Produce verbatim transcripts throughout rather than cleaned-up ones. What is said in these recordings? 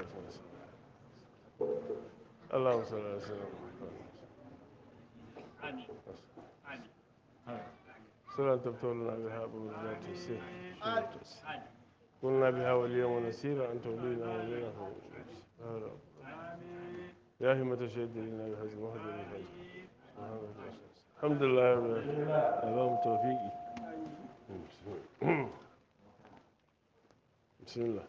اللهم صل على سيدنا صلاة تفتح لنا بها أبواب ذات السيف قلنا بها وليا ونسيرا أنت ولينا ولينا يا همة الشهيد لنا بهذا المهد الحمد لله رب العالمين اللهم توفيقي بسم الله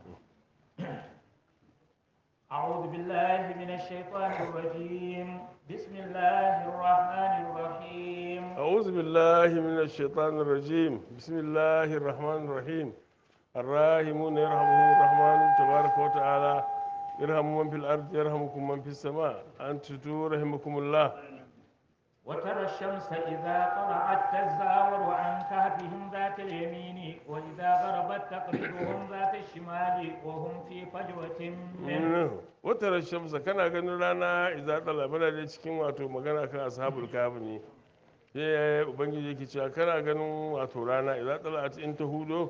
أعوذ بالله من الشيطان الرجيم بسم الله الرحمن الرحيم أعوذ بالله من الشيطان الرجيم بسم الله الرحمن الرحيم الراحمون يرحمهم الرحمن تبارك وتعالى يرحم من في الأرض يرحمكم من في السماء أنتم رحمكم الله وترى الشمس إذا طلعت تزاور عن كهفهم ذات اليمين وإذا غربت تقرضهم ذات الشمال وهم في فجوة منه وترى الشمس كان ganin rana idza tala bana da cikin wato magana kan ashabul kahf ne sai ubangiji yake cewa kana ganin wato rana idza tala in ta hudo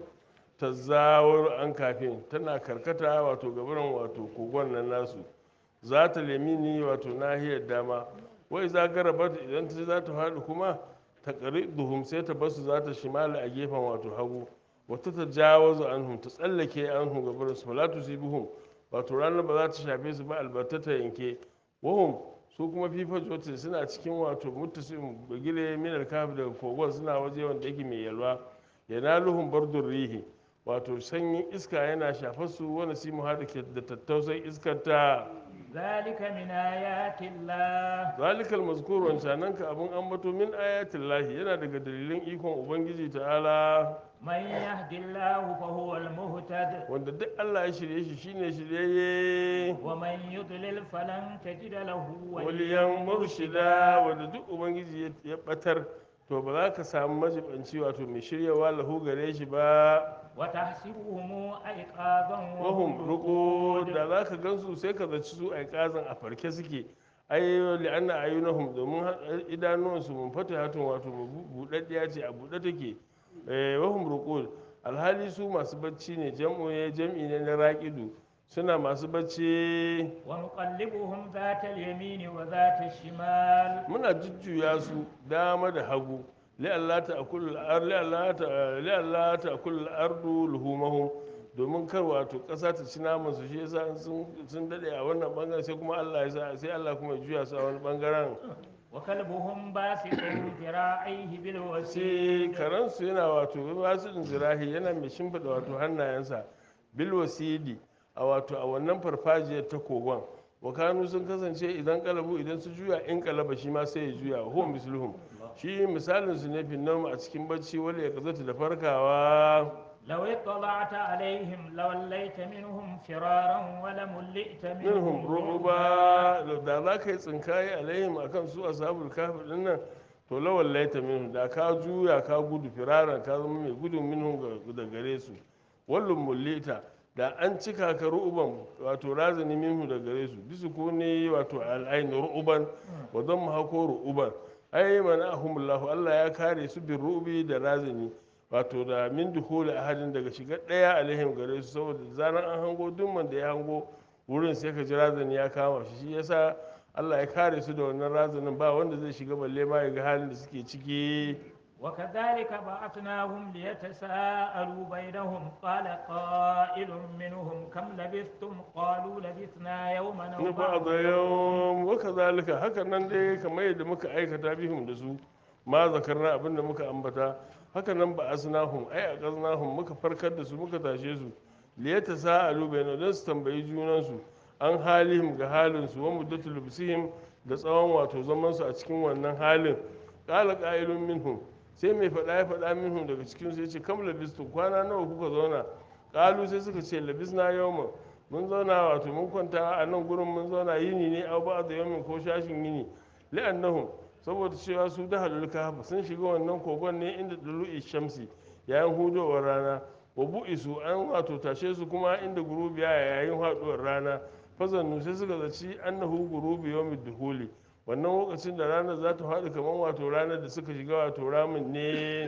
tazawur an kafin tana karkata wato gabaran wato kogon nan nasu za ta lemini wato nahiyar dama wai za garabat idan ta za ta faɗi kuma ta ƙari duhum sai ta basu za ta shimali a gefen wato hagu wata ta jawazu anhum ta tsallake anhum gabarin su falatu buhum wato ranar ba za ta shafe su ba albarta ta yanke wahum su kuma fifa joti suna cikin wato muttasim bagire minar kafi daga kogon suna waje wanda yake mai yalwa yanaluhum bardur rihi wato sanyin iska yana shafar su wani simu hada da tattausan iskar ta zalika min ayatillah zalikal mazkur wancanan ka abun ambato min ayatillahi yana daga dalilin ikon ubangiji ta'ala man yahdillahu fa huwa al-muhtad wanda duk Allah ya shirye shi shine shiryayye wa man yudlil falan tajid lahu waliyan murshida wanda duk ubangiji ya batar to ba za ka samu majibanci wato mai shiryawa lahu gare shi ba wa tahsibuhum ayqadan wa wahum hum ruqud da za ka gansu sai ka zaci su aiqazan a farke suke ai li'anna ayunahum domin idanuwansu mun fata hatun wato budaddiya ce a bude take eh wahum ruqud alhali su masu bacci ne jam'u ne jam'i ne na raqidu suna masu bacci wa nuqallibuhum dhata al-yamin wa dhata al-shimal muna jujjuya su dama da hagu li'alla ta'kul li'alla ta'kul al-ardu luhumahum domin kar wato ƙasa ta ci naman su shi yasa sun dade a wannan bangaren sai kuma Allah ya sa sai Allah kuma ya juya su a wani bangaren wa kalbuhum basitun zira'ihi bil sai wasid karansu yana wato wasu zirahi yana mai shimfiɗa wato hannayensa bil wasidi a wato a wannan farfajiyar ta kogon wakanu sun kasance idan kalabu idan su juya in kalaba shi ma sai ya juya huwa misluhum shi misalin su ne finnam a cikin bacci wanda ya kazata da farkawa law ittala'ta alaihim lawallaita minhum firaran wa lamulita minhum minhum ru'ba da za ka yi tsinkaye alaihim akan su ashabul kahfi din nan to lawallaita minhum da ka juya ka gudu firaran ka zama mai gudun minhum da gare su wallum mullita da an cika ka ru'uban wato razani minhu da gare su bisu ko ne wato al'ain ru'uban wa don mu hako ru'uban ai mana ahumullahu Allah ya kare su bin ru'ubi da razani wato da min dukhuli ahadin daga shiga daya alaihim gare su saboda zaran an hango duk da ya hango wurin sai ka ji razani ya kama shi shi yasa Allah ya kare su da wannan razanin ba wanda zai shiga balle ma ya ga halin da suke ciki وكذلك بعثناهم ليتساءلوا بينهم قال قائل منهم كم لبثتم قالوا لبثنا يوما أو بعض بعض يوم وكذلك haka nan dai kamar yadda muka aikata bihim da su ma zakarna abinda muka ambata haka nan ba asnahum ai aqaznahum muka farkar da su muka tashe su liyata sa'alu bayna dan su tambayi junan su an halihim ga halin su wa muddatul bisihim da tsawon wato zaman su a cikin wannan halin qala qa'ilun minhum sai mai faɗa ya faɗa minhum daga cikin su yace kam labistu kwana nawa kuka zauna qalu sai suka ce labisna yawma mun zauna wato mun kwanta a nan gurin mun zauna yini ne au ba da yamin ko shashin yini li'annahum saboda cewa su da halul kahf sun shiga wannan kogon ne inda dulu'i shamsi yayin hudowar rana wa bu'isu an wato tashe su kuma inda gurubiya yayin haduwar rana fazannu sai suka zaci annahu gurubi yawmid duhuli wannan lokacin da ranar za ta faɗi kamar wato ranar da suka shiga wato ramin ne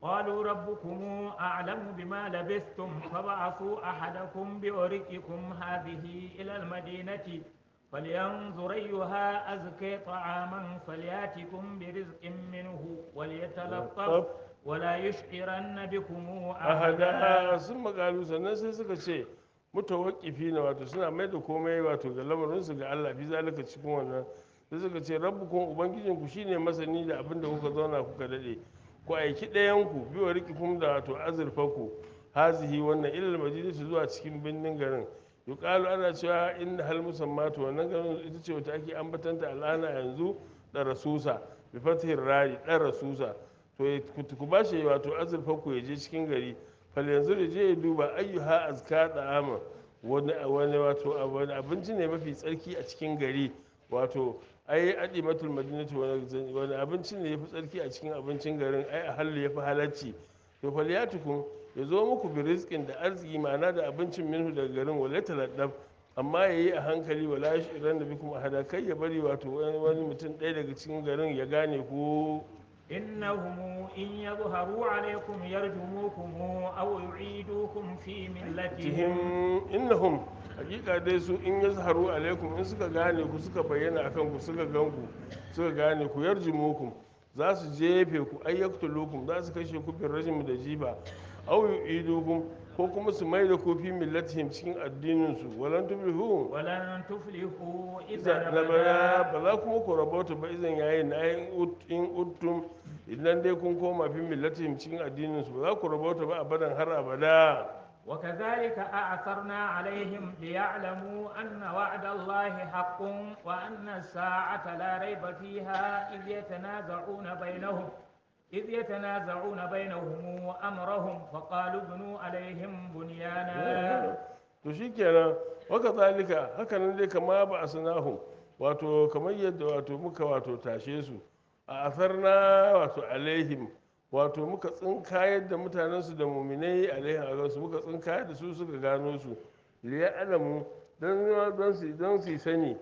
قالوا ربكم أعلم بما لبثتم فابعثوا أحدكم بورقكم هذه إلى المدينة فلينظر أيها أزكى طعاما فلياتكم برزق منه وليتلطف طب ولا يشعرن بكم ahada أحدا. sun makalu sannan sai suka ce mutawakkifi na wato suna mai da komai wato ga lamarinsu ga Allah fi zalika cikin wannan sai suka ce rabbukum ubangijinku shine masani da abin da kuka zauna kuka dade ku aiki ɗayanku biwa rikikum da wato azurfaku hazihi wannan ilal madinatu zuwa cikin birnin garin yuqalu ana cewa inna hal musammatu wannan garin ita ce wata ake ambatanta al'ana yanzu da rasusa bi fathir rari dan rasusa to ku ba shi wato azurfaku ya je cikin gari fal yanzu da je ya duba ayyuha azka da'ama wani wani wato wani abinci ne mafi tsarki a cikin gari wato ai adimatul madinatu wani abinci ne yafi tsarki a cikin abincin garin ai a hallu yafi halacci to falyatukum ya zo muku bi rizqin da arziki ma'ana da abincin minhu daga garin wala taladdaf amma yayi a hankali wala shirin da bikum ahada kai ya bari wato wani mutum ɗaya daga cikin garin ya gane ku إنهم إن يظهروا عليكم يرجموكم أو يعيدوكم في ملتهم tihim innahum hakika dai su in yazharu alaikum in suka gane ku suka bayyana akan ku suka gan ku suka gane ku yarjumukum za su jefe ku ayyaktulukum za su kashe ku bin rajim da jifa aw yu'idukum ko kuma su mai da ku fi millatihim cikin addinin su walan tuflihu ولن تفلحوا idan إذا na baya أبدا. ba za kuma ku rabauta ba idan yayin na in uttum idan dai kun koma fi millatihim cikin addinin su ba za ku rabauta ba abadan har abada وكذلك أعثرنا عليهم ليعلموا أن وعد الله حق وأن الساعة لا ريب فيها إذ يتنازعون بينهم إذ يتنازعون بينهم أمرهم فقالوا ابنوا عليهم بنيانا. to shikenan waka zalika haka nan dai kama ba a sanahum wato kamar yadda wato muka wato tashe su a asarna wato alaihim wato muka tsinkayar da mutanensu da muminai alaihim a gansu muka tsinkayar da su suka gano su liya alamu don su don su sani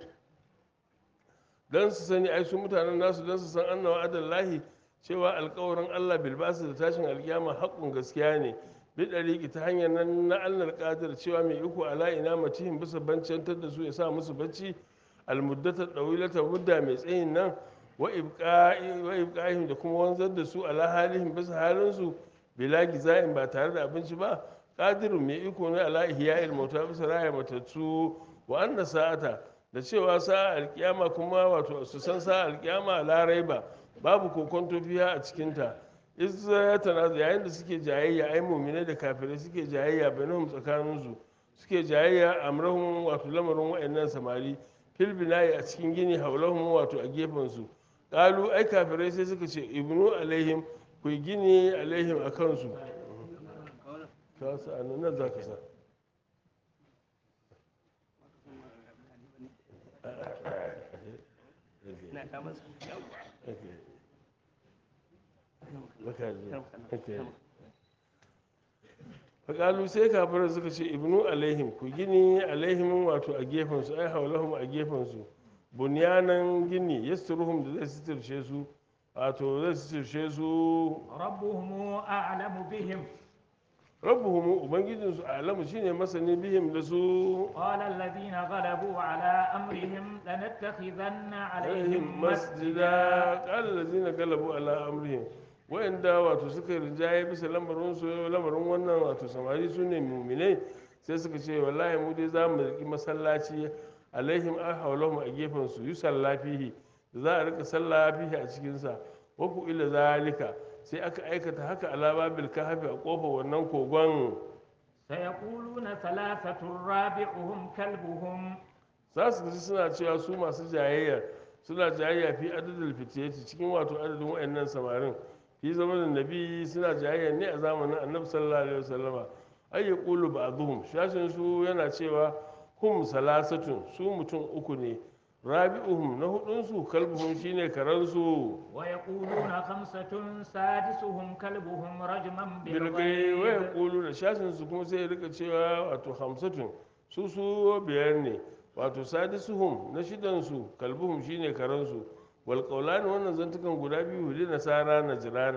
don su sani ai su mutanen nasu don su san annawa adallahi cewa alkawarin Allah bilbasu da tashin alkiyama haƙƙun gaskiya ne bi ɗariƙi ta hanyar nan na Allah ƙadar cewa mai iko ala ina matihim bisa bancantar da su ya sa musu bacci almuddata ɗawilata mudda mai tsayin nan wa ibqa'ihim da kuma wanzar da su ala halihim bisa halinsu bila giza'in ba tare da abinci ba qadirun mai iko ne ala ihya'il mauta bisa raya matattu wa anna sa'ata da cewa sa'a alkiyama kuma wato su san sa'a alkiyama la raiba babu kokonto fiya a cikinta izza ya tanaza yayin da suke jayayya ai mu'minai da kafirai suke jayayya bainahum tsakaninsu suke jayayya amrahum wato lamarin wayannan samari fil bina'i a cikin gini haulahum wato a gefen su qalu ai kafirai sai suka ce ibnu alaihim ku gini alaihim a kansu ka sa nan za ka sa faƙalu sai kafirai suka ce ibnu alaihim ku gini alaihim wato a gefensu ai haulahum a gefensu bunyanan gini yasturuhum da zai sitirce su wato zai sitirce su ربهم أعلم بهم. rabbuhum ubangijinsu alamu shine masani bihim da su قال الذين غلبوا على أمرهم لنتخذن alaihim عليهم masjida مسجدا. qala allazina galabu ala amrihim wa'anda wato suka rinjaye bisa lamarin su lamarin wannan wato samari su ne muminai sai suka ce wallahi mu dai za mu riki masallaci alaihim ahawlahum a gefen su yusalla fihi da za a rika sallah fihi a cikin sa wa ku ila zalika sai aka aikata haka ala babil kahfi a kofar wannan kogon سيقولون ثلاثة رابعهم كلبهم. za su ji suna cewa su masu jayayya suna jayayya fi adadin fitiyati cikin wato adadin wayannan samarin fi zamanin nabi suna jayayya ne a zamanin annabi sallallahu alaihi wasallama ay yaqulu ba'dhum shashin su yana cewa hum salasatun su mutum uku ne rabi'uhum na hudun su kalbuhum shine karan su ويقولون خمسة سادسهم كلبهم رجما bilgai wa بالغيب. yaqulu da shashin su kuma sai ya rika cewa wato hamsatun su su biyar ne wato sadisuhum na shidan su kalbuhum shine karan su wal qawlan wannan zantukan guda biyu da nasara na jirana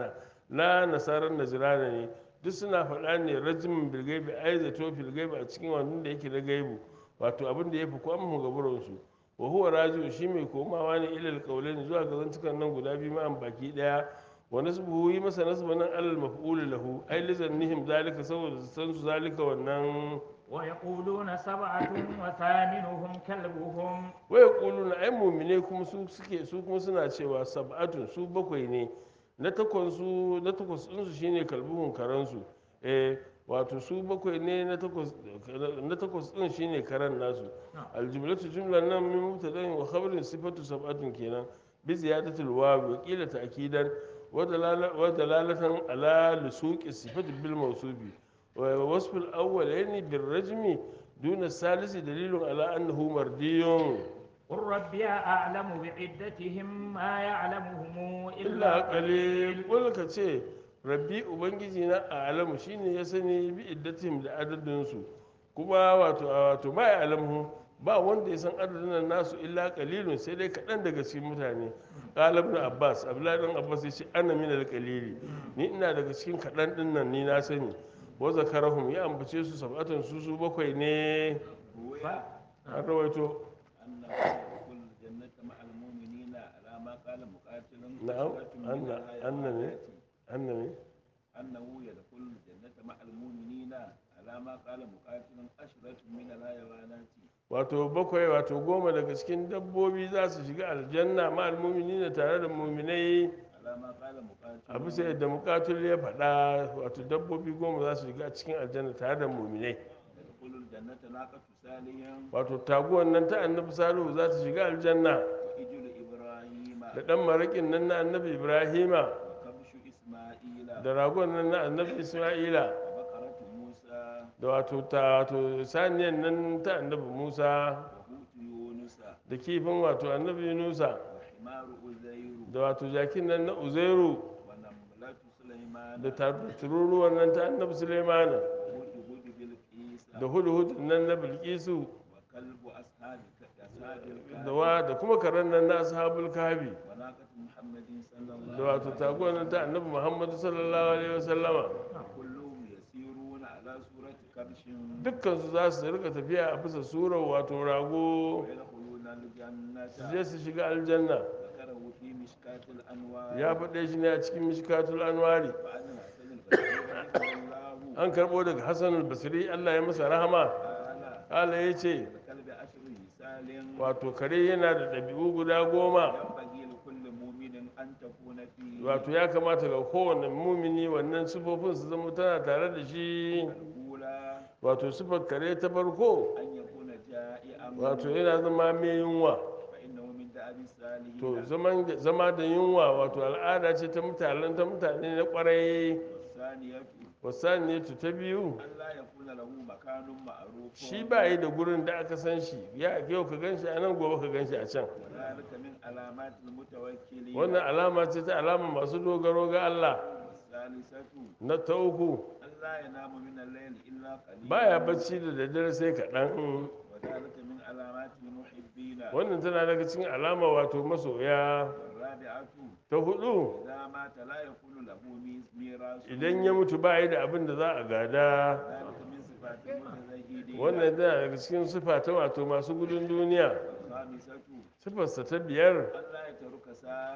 na nasarar najirana ne duk suna faɗa ne rajimin bilgaibi ai zato filgaibi a cikin wannan da yake na gaibu wato abin da ya fi kwamin gaburansu wa huwa raji'u shi mai komawa ne ilal qaulain zuwa ga zantukan nan guda biyu ma'an baki daya wa nasbuhu yi masa nasban nan alal maf'ul lahu ai lizannihim zalika saboda san su zalika wannan ويقولون سبعة وثامنهم كلبهم wa yaquluna ai mu'mine kuma su suke su kuma suna cewa sab'atun su bakwai ne na takwas su na takwas din su shine kalbuhun karansu eh wato su bakwai ne na takwas na takwas din shine karan nasu aljumlatu jumlan nan min mubtada'in wa khabarin sifatu sab'atun kenan bi ziyadatil waw wa qila ta'kidan wa dalalatan ala lusuqi sifati bil mawsufi wa wasf al awwalaini bir rajmi duna salisi dalilun ala annahu mardiyun قل ربي أعلم بعدتهم ما يعلمهم إلا illa قليل qalil qul ka ce rabbi ubangiji na a'lamu shine ya sani bi iddatihim da adadin su kuma wato wato ba ya alamu ba wanda ya san adadin nan nasu illa qalilun sai dai kaɗan daga cikin mutane qala ibn abbas abdullahi dan abbas ya ce ana min al-qalili ni ina daga cikin kaɗan din nan ni na sani wa zakarahum ya ambace su sab'atan su su bakwai ne ف... an rawaito أنه يدخل الجنة مع المؤمنين على ما قال مقاتل na'am عشرة من anna anna ne الحيوانات anna ne أنه يدخل الجنة مع المؤمنين على ما قال مقاتل عشرة من الحيوانات wato bakwai wato goma daga cikin dabbobi za su shiga aljanna ma almumini tare da muminai على ما قال a مقاتل bisa yadda mukatul ya faɗa wato dabbobi goma za su shiga cikin aljanna tare da muminai يدخل الجنة ناقة سالم wato taguwan nan ta annabi salihu za ta shiga aljanna وإجل إبراهيم da ɗan maraƙin nan na annabi ibrahima وكبش إسماعيل da ragon nan na annabi isma'ila وبقرة موسى da wato ta wato saniyan nan ta annabi musa وحوت يونس da kifin wato annabi yunusa وحمار أزير da wato jakin nan na uzairu ونملة سليمان da tururuwan nan ta annabi sulaimana وهدهد بالقيس da hudu nan na bilkisu وكلب أصحاب أصحاب da الكهف wa da kuma karen nan na ashabul kahfi وناقة محمد صلى الله da wato taguwar nan ta annabi muhammadu sallallahu alaihi wasallama كلهم يسيرون على سورة كبش dukkan su za su rika tafiya a bisa surar wato rago ويدخلون الجنة su je su shiga aljanna ذكره في مشكاة الأنوار ya faɗe shi ne a cikin mishkatul anwari وعن الحسن البصري رحمه الله an karɓo daga hassan al-basri allah ya masa rahama قال allah ya ce الكلب عشر مثال wato kare yana da ɗabi'u guda goma ينبغي لكل مؤمن أن تكون فيه wato ya kamata ga kowane mumini wannan sifofin su zama tana tare da shi الأولى wato sifar kare ta farko أن يكون جائعا wato yana zama mai yunwa فإنه من دأب الصالحين to zaman zama da yunwa wato al'ada ce ta mutanen ta mutane na kwarai والثانية wasaniyatu ta biyu أن لا يكون له مكان معروف shi ba yi da gurin da aka san shi ya yau ka gan shi a nan gobe ka gan shi a can وذلك من علامات المتوكلين wannan alama ce ta alama masu dogaro ga Allah والثالثة na ta uku أن لا ينام من الليل إلا قليلا baya bacci da daddare sai kaɗan وذلك من علامات المحبين wannan tana daga cikin alama wato masoya والرابعة ta hudu إذا مات لا يكون له ميز- ميراث idan ya mutu ba yi da abin da za a gada ذلك من صفات المتزهدين wannan tana daga cikin sifa ta wato masu gudun duniya الخامسة sifarsa ta biyar أن لا يترك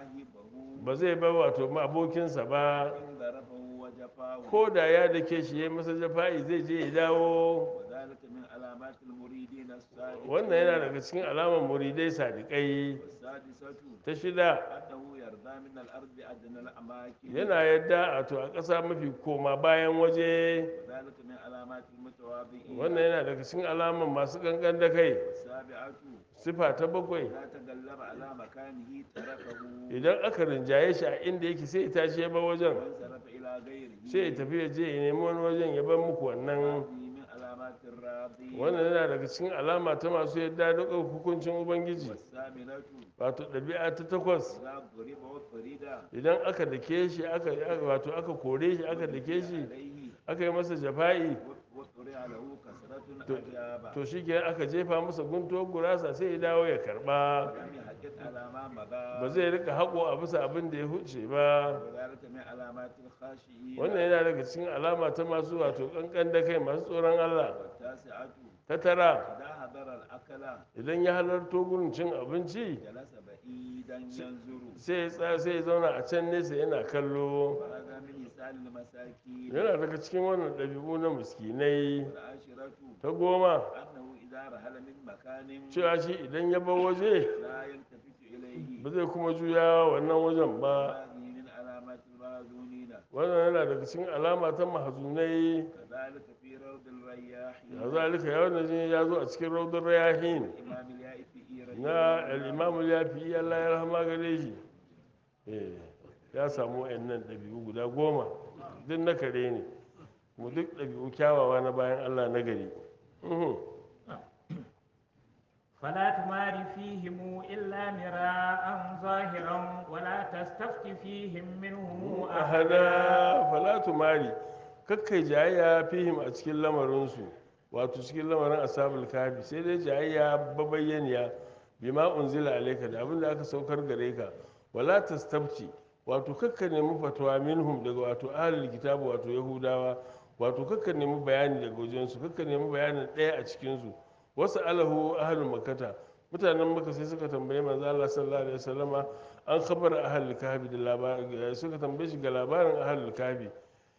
صاحبه ba zai bar wato abokinsa ba إن ضربه وجفاه ko da ya dake shi ya masa jafa'i zai je ya dawo وذلك من علامات المريدين الصادقين wannan yana daga cikin alamar muridai sadiƙai والسادسة ta shida أنه يرضى من الأرض أدنى الأماكن yana yadda a to a ƙasa mafi koma bayan waje وذلك من علامات المتواضعين wannan yana daga cikin alamar masu gangan da kai والسابعة sifa ta bakwai إذا تغلب على مكانه تركه idan aka rinjaye shi a inda yake sai ya tashi ya bar wajen وانصرف إلى غيره sai ya tafi ya je ya nemi wani wajen ya bar muku wannan هذه من علامات الراضين wannan yana daga cikin alama ta masu yadda da hukuncin ubangiji والثامنة wato ɗabi'a ta takwas إذا ضرب وفرد idan aka dake shi aka wato aka kore shi aka dake shi عليه aka yi masa jafa'i وطرع له كسرة تمرة to أجاب to shi kenan aka jefa masa guntuwar gurasa sai ya dawo ya karba ولم يحقق على ما ba مضى zai rika haƙo a bisa abin da ya huce ba وذلك من علامات الخاشعين wannan yana daga cikin alama ta masu wato kankan da kai masu tsoron Allah والتاسعة ta tara إذا حضر الأكل idan ya halarto gurin cin abinci جلس بعيدا ينظر sai ya tsaya sai ya zauna a can nesa yana kallo وهذا من لسان المساكين yana daga cikin wannan ɗabi'u na miskinai والعاشرة ta goma أنه إذا رحل من مكان cewa shi idan ya bar waje لا يلتفت إليه ba zai kuma juya wannan wajen ba هذه من علامات المهزونين wannan yana daga cikin alama ta mahazunai كذلك في روض الرياحين a zalika ya wannan jini ya zo a cikin raudun rayahin الإمام اليائفي رحمه na الله al'imamu ya fi Allah ya rahama gare shi Eh, ya samu wa'annan ɗabi'u guda goma duk na kare ne mu duk ɗabi'u kyawawa na bayan Allah na gari Mhm. فلا تمار فيهم إلا مراء ظاهرا ولا تستفت فيهم منهم أحدا ahada falatu mari kakkai jayayya fihim a cikin lamarinsu wato cikin lamarin ashabul kafi sai dai jayayya babayyaniya bima unzila alayka da abin da aka saukar gare ka wala tastabti wato kakka nemi fatawa minhum daga wato ahlul kitabu wato yahudawa wato kakka nemi bayani daga wajensu kakka nemi bayanin ɗaya a cikinsu wasu alahu ahlul makkata mutanen maka sai suka tambaye manzo Allah sallallahu alaihi wasallama an khabar ahlul kahfi da labarin suka tambaye shi ga labarin ahlul kahfi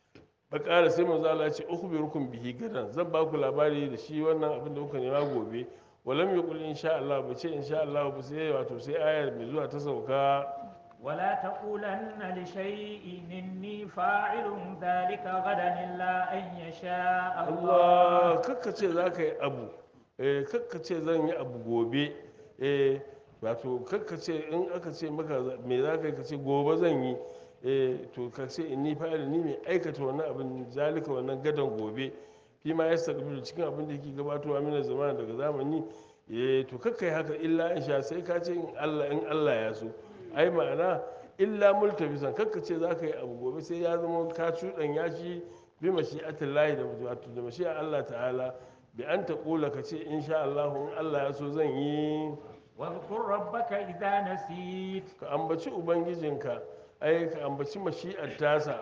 bakara sai manzo Allah ya ce ukhbirukum bihi gadan zan ba ku labari da shi wannan abin da kuka nema gobe walam yaqul insha Allah ba ce insha Allah ba sai wato sai ayar mai zuwa ta sauka ولا تقولن لشيء إني فاعل ذلك غدا إلا أن يشاء الله Allah kakka ce za ka yi abu eh kakka ce zan yi abu gobe eh wato kakka ce in aka ce maka me za ka yi ka ce gobe zan yi eh to ka ce in ni fa'ila ni mai aikata wannan abin zalika wannan gadon gobe fi ma yasta kabilu cikin abin da yake gabatowa mina zamana daga zamani eh to kakka yi haka illa in sha sai ka ce in Allah in Allah ya so ai ma'ana illa multabisan kakka ce za ka yi abu gobe sai ya zama ka cuɗanya shi bi mashi'atin lahi da wato da mashi'a Allah ta'ala bi an ta ƙula ka ce insha Allah in Allah ya so zan yi واذكر ربك إذا نسيت ka ambaci ubangijinka ai ka ambaci mashi'ar tasa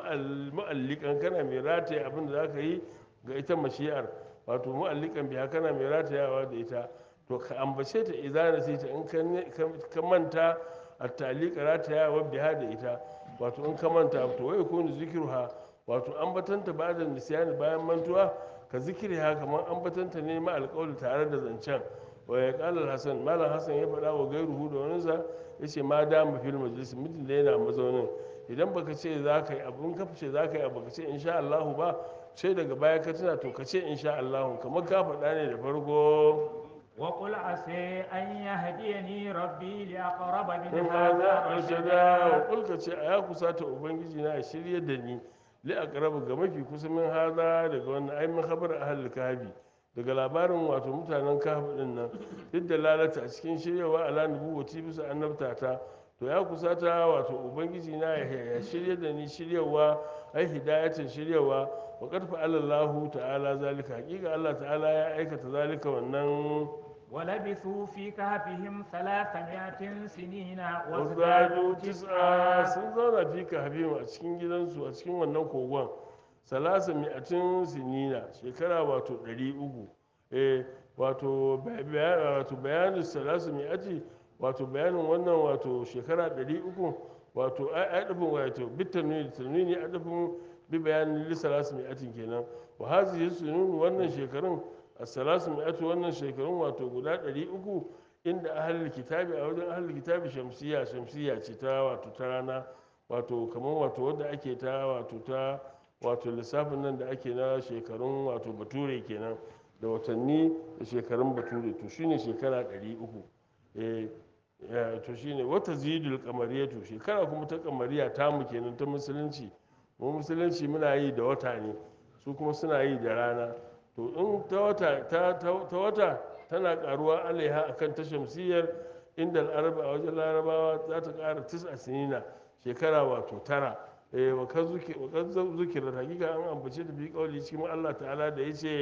mu'allikan kana mai rataye abin da za ka yi ga ita mashi'ar wato mu'allikan biya kana mai ratayawa da ita to ka ambace ta idan nasita in ka manta a talika ratayawa biya da ita wato in ka manta to wai kunu zikirha wato ambatanta ba da nisyani bayan mantuwa ka zikiri ha kamar ambatanta ne ma alƙawli tare da zancen wa ya ƙalar hasan malam hasan ya faɗa wa gairuhu da waninsa ya ce ma da mu fil majalis mutum da yana mazaunin idan baka ce za ka yi abu in ka fice za ka yi abu ka ce insha Allahu ba sai daga baya ka tuna to ka ce insha Allahu kamar ka faɗa ne da farko وقل عسى أن يهديني ربي لأقرب من in هذا haza rashada wa رشدا kulka ce a ya kusata ubangiji na ya shirye da ni li aqrabu ga mafi kusa min haza daga wannan ai min khabar ahlul kahfi daga labarin wato mutanen kahfi din nan duk da lalata a cikin shiryawa ala nubuwati bisa annabta ta to ya kusata wato ubangiji na ya shirye da ni shiryawa ai hidayatin shiryawa wa qad fa'ala Allah ta'ala zalika hakika Allah ta'ala ya aikata zalika wannan ولبثوا في كهفهم ثلاثمائة سنين wasu وازدادوا tis'a تسعا sun zauna fi kahfihim a cikin gidansu a cikin wannan kogon salasa mi'atin sinina shekara wato ɗari uku eh wato ba- ba- wato bayanin salasa mi'ati wato bayanin wannan wato shekara ɗari uku wato ai ai dafin wato bitanuni tanuni a dafin bi bayanin li salasa mi'atin kenan wa hazihi sunun wannan shekarun as-salasu mi'atu wannan shekarun wato guda ɗari uku inda ahlul kitabi a wajen ahlul kitabi shamsiya shamsiya ce ta wato ta rana wato kamar wato wadda ake ta wato ta wato lissafin nan da ake na shekarun wato bature kenan da watanni da shekarun bature to shine shekara ɗari uku eh ya, to shine wata zidul kamariyatu shekara kuma ta kamariya tamu kenan ta musulunci mu musulunci muna yi da wata ne su kuma suna yi da rana to in ta wata ta, ta, ta wata tana karuwa alaiha akan ta shamsiyar inda al'araba a wajen larabawa za ta kara tis'a sinina shekara wato tara eh wa kan zuki wa kan zukira hakika an ambace ta bi kauli cikin Allah ta'ala da yace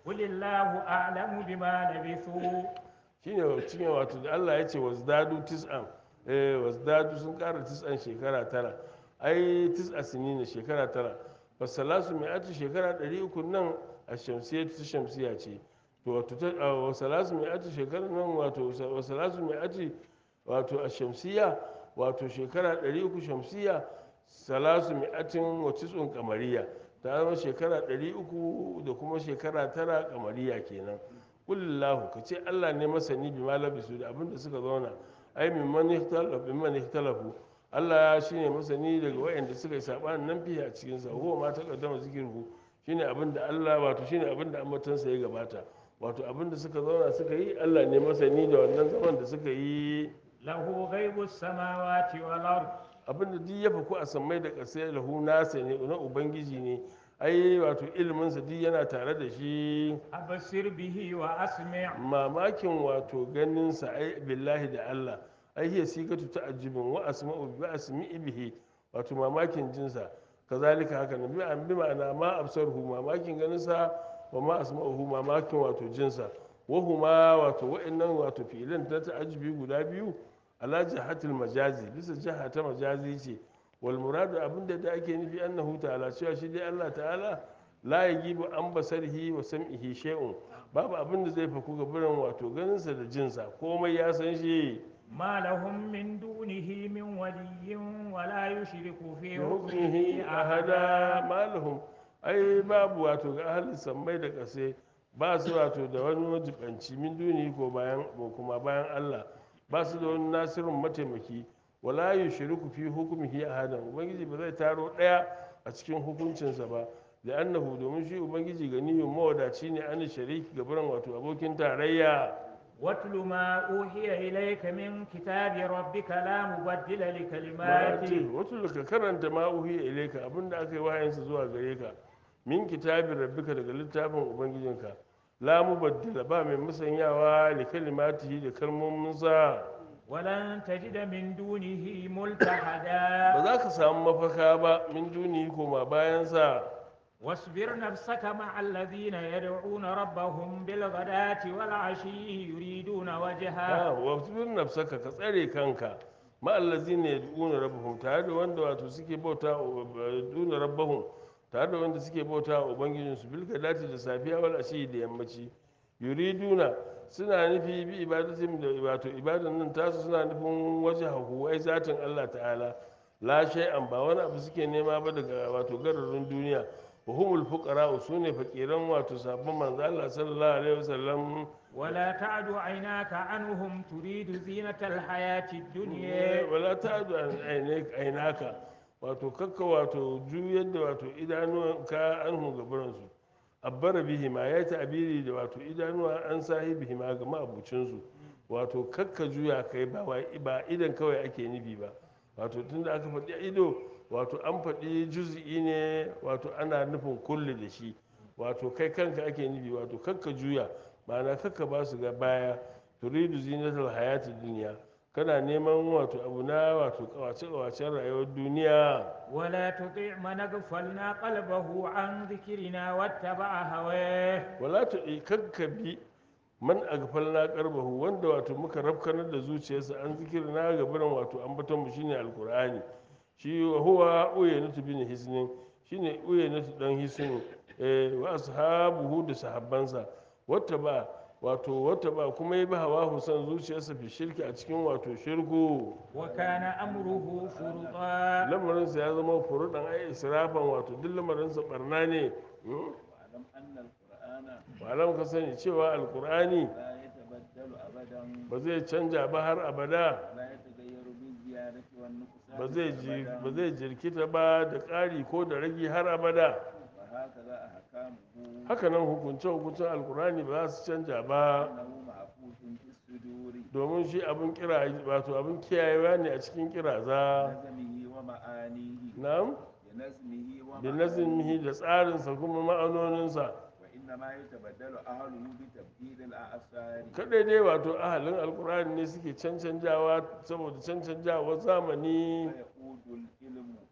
قل الله أعلم بما لبثوا shine cikin wato da Allah ya ce wasdadu tis'an eh wasdadu sun ƙara tis'an shekara tara ai tis'a sinina shekara tara wasalasu mi'ati shekara ɗari uku nan a shamsiyya ta shamsiya ce to wato ta wasalasu mi'ati shekara nan wato wasalasu mi'ati wato a shamsiya wato shekara ɗari uku shamsiya salasu mi'atin wa tis'un kamariya ta zama shekara ɗari uku da kuma shekara tara kamariya kenan kulillahu ka ce Allah ne masani bi ma labisu da abinda suka zauna ai mimman ikhtalafu mimman ikhtalafu Allah shine masani daga wayanda suka yi sabanin nan fiye a cikin sa huwa ma taqaddama zikruhu shine abinda Allah wato shine abinda ambatansa ya gabata wato abinda suka zauna suka yi Allah ne masani da wannan zaman da suka yi له غيب السماوات والأرض abinda duk ya faku a sammai da ƙasai lahu nasa ne na ubangiji ne ai wato iliminsa duk yana tare da shi أبصر به وأسمع mamakin wato ganinsa ai billahi da Allah ai hiya sigatu ta'ajjubin wa asma'u bi asmi'i bihi wato mamakin jinsa kazalika haka nan bi an bi ma'ana ma absaruhu mamakin ganinsa wa ma asma'uhu mamakin wato jinsa wa huma wato wa'annan wato fi'ilin ta ta'ajjubi guda biyu ala jihatil majazi bisa jiha ta majazi ce wal muradu abinda da ake nufi annahu ta'ala cewa shi dai Allah ta'ala la yajibu an basarihi wa sam'ihi shay'un babu abinda zai faku ga biran wato ganinsa da jinsa komai ya san shi ما لهم من دونه من ولي ولا يشرك في hukmihi حكمه ahada أحدا malahum ai babu wato ga ahalin sammai da ƙasa ba su wato da wani majibanci min duni ko bayan ko kuma bayan Allah ba su da wani nasirin mataimaki wala yushriku fi hukmihi ahadan ubangiji ba zai taro daya a cikin hukuncinsa ba da annahu domin shi ubangiji ganiyun mawadaci ne an shariki gabaran wato abokin tarayya واتل ما أوحي إليك من كتاب ربك لا مبدل لكلماته wato da ka karanta ma uhiya ilaika abinda aka yi wayansa zuwa gare ka min kitabin rabbika daga littafin ubangijinka la mubaddila ba mai musanyawa li kalimatihi da kalmominsa ولن تجد من دونه ba ملتحدا za ka samu mafaka ba min duni koma bayansa واصبر نفسك مع الذين يدعون ربهم بالغداة والعشي يريدون وجهه wasbir nafsaka ka tsare kanka ma'allazi ne yad'una rabbahum tare da wanda wato suke bauta duna rabbahum tare da wanda suke bauta wa ubangijinsu bil gadati da safiya wal ashi da yammaci yuriduna suna nufi bi ibadatin da wato ibadan nan tasu suna nufin wajhahu ai zatin Allah ta'ala la shay'an ba wani abu suke nema ba daga wato gararin duniya wa humul fuqara sune fakiran wato sabon manzo Allah sallallahu alaihi wasallam ولا تعد عيناك عنهم تريد زينة الحياة الدنيا wala ta'du an ainaka wato kakka wato juyar da wato idanuwanka an hu gabaransu abbara bihi ma ya ta'abiri da wato idanuwa an sahibihi ma ga ma'abucinsu wato kakka juya kai ba wai- ba idan kawai ake nufi ba wato tunda aka faɗi ido wato an faɗi juz'i ne wato ana nufin kulli da shi wato kai kanka ake nufi wato kakka juya ma'ana kakka ba su ga baya turidu zinatul hayatid duniya kana neman wato abu na wato kawace kawacen rayuwar duniya ولا تطع من أغفلنا قلبه عن ذكرنا واتبع هواه wala ta kakka bi man agfalna qarbahu wanda wato muka rafkanar da zuciyarsa an zikirna ga biran wato ambaton mu shine alqur'ani shi huwa uyaynatu bin hisnin shine uyaynatu dan hisnin eh wa ashabuhu da sahabbansa wata ba wato wata ba kuma yi ba hawa husan zuciyarsa fi shirki a cikin wato shirku وكان أمره فرطا lamarinsa ya zama furuɗan ai israfan wato duk lamarinsa barna ne hmm? واعلم أن القرآن malam ka sani cewa alkur'ani لا يتبدل أبدا ba zai canja ba har abada ولا يتغير بالزيادة والنقصان ba zai ji- أبداً. ba zai jirkita ba da ƙari ko da ragi har abada وهكذا أحكامه hakanan hukunce-hukuncen alkur'ani ba za su canja ba أنه محفوظ في الصدور domin shi abin kira wato abin kiyayewa ne a cikin kiraza بنظمه ومعانيه na'am بنظمه da ومعانيه nazimihi da tsarinsa kuma ma'anoninsa وإنما يتبدل أهله بتبديل الأعصار kadai dai wato ahalin alkur'ani ne suke cancanjawa saboda cancanjawar zamani فيقود العلم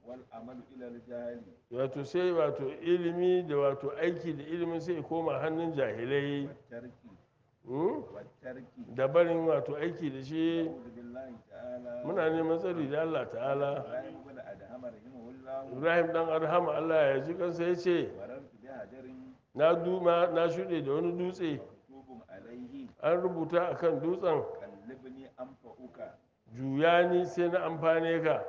والعمل إلى الجهل wato sai wato ilimi da wato aiki da ilimin sai ya koma hannun jahilai والترك Hmm? والترك da barin wato aiki da shi نعوذ بالله تعالى muna neman tsari da Allah ta'ala إبراهيم بن أدهم رحمه الله Ibrahim dan Arhama Allah ya ji kansa ya ce مررت بحجر na duma na shuɗe da wani dutse مكتوب عليه an rubuta akan dutsen قلبني أنفعك juya ni sai na amfane ka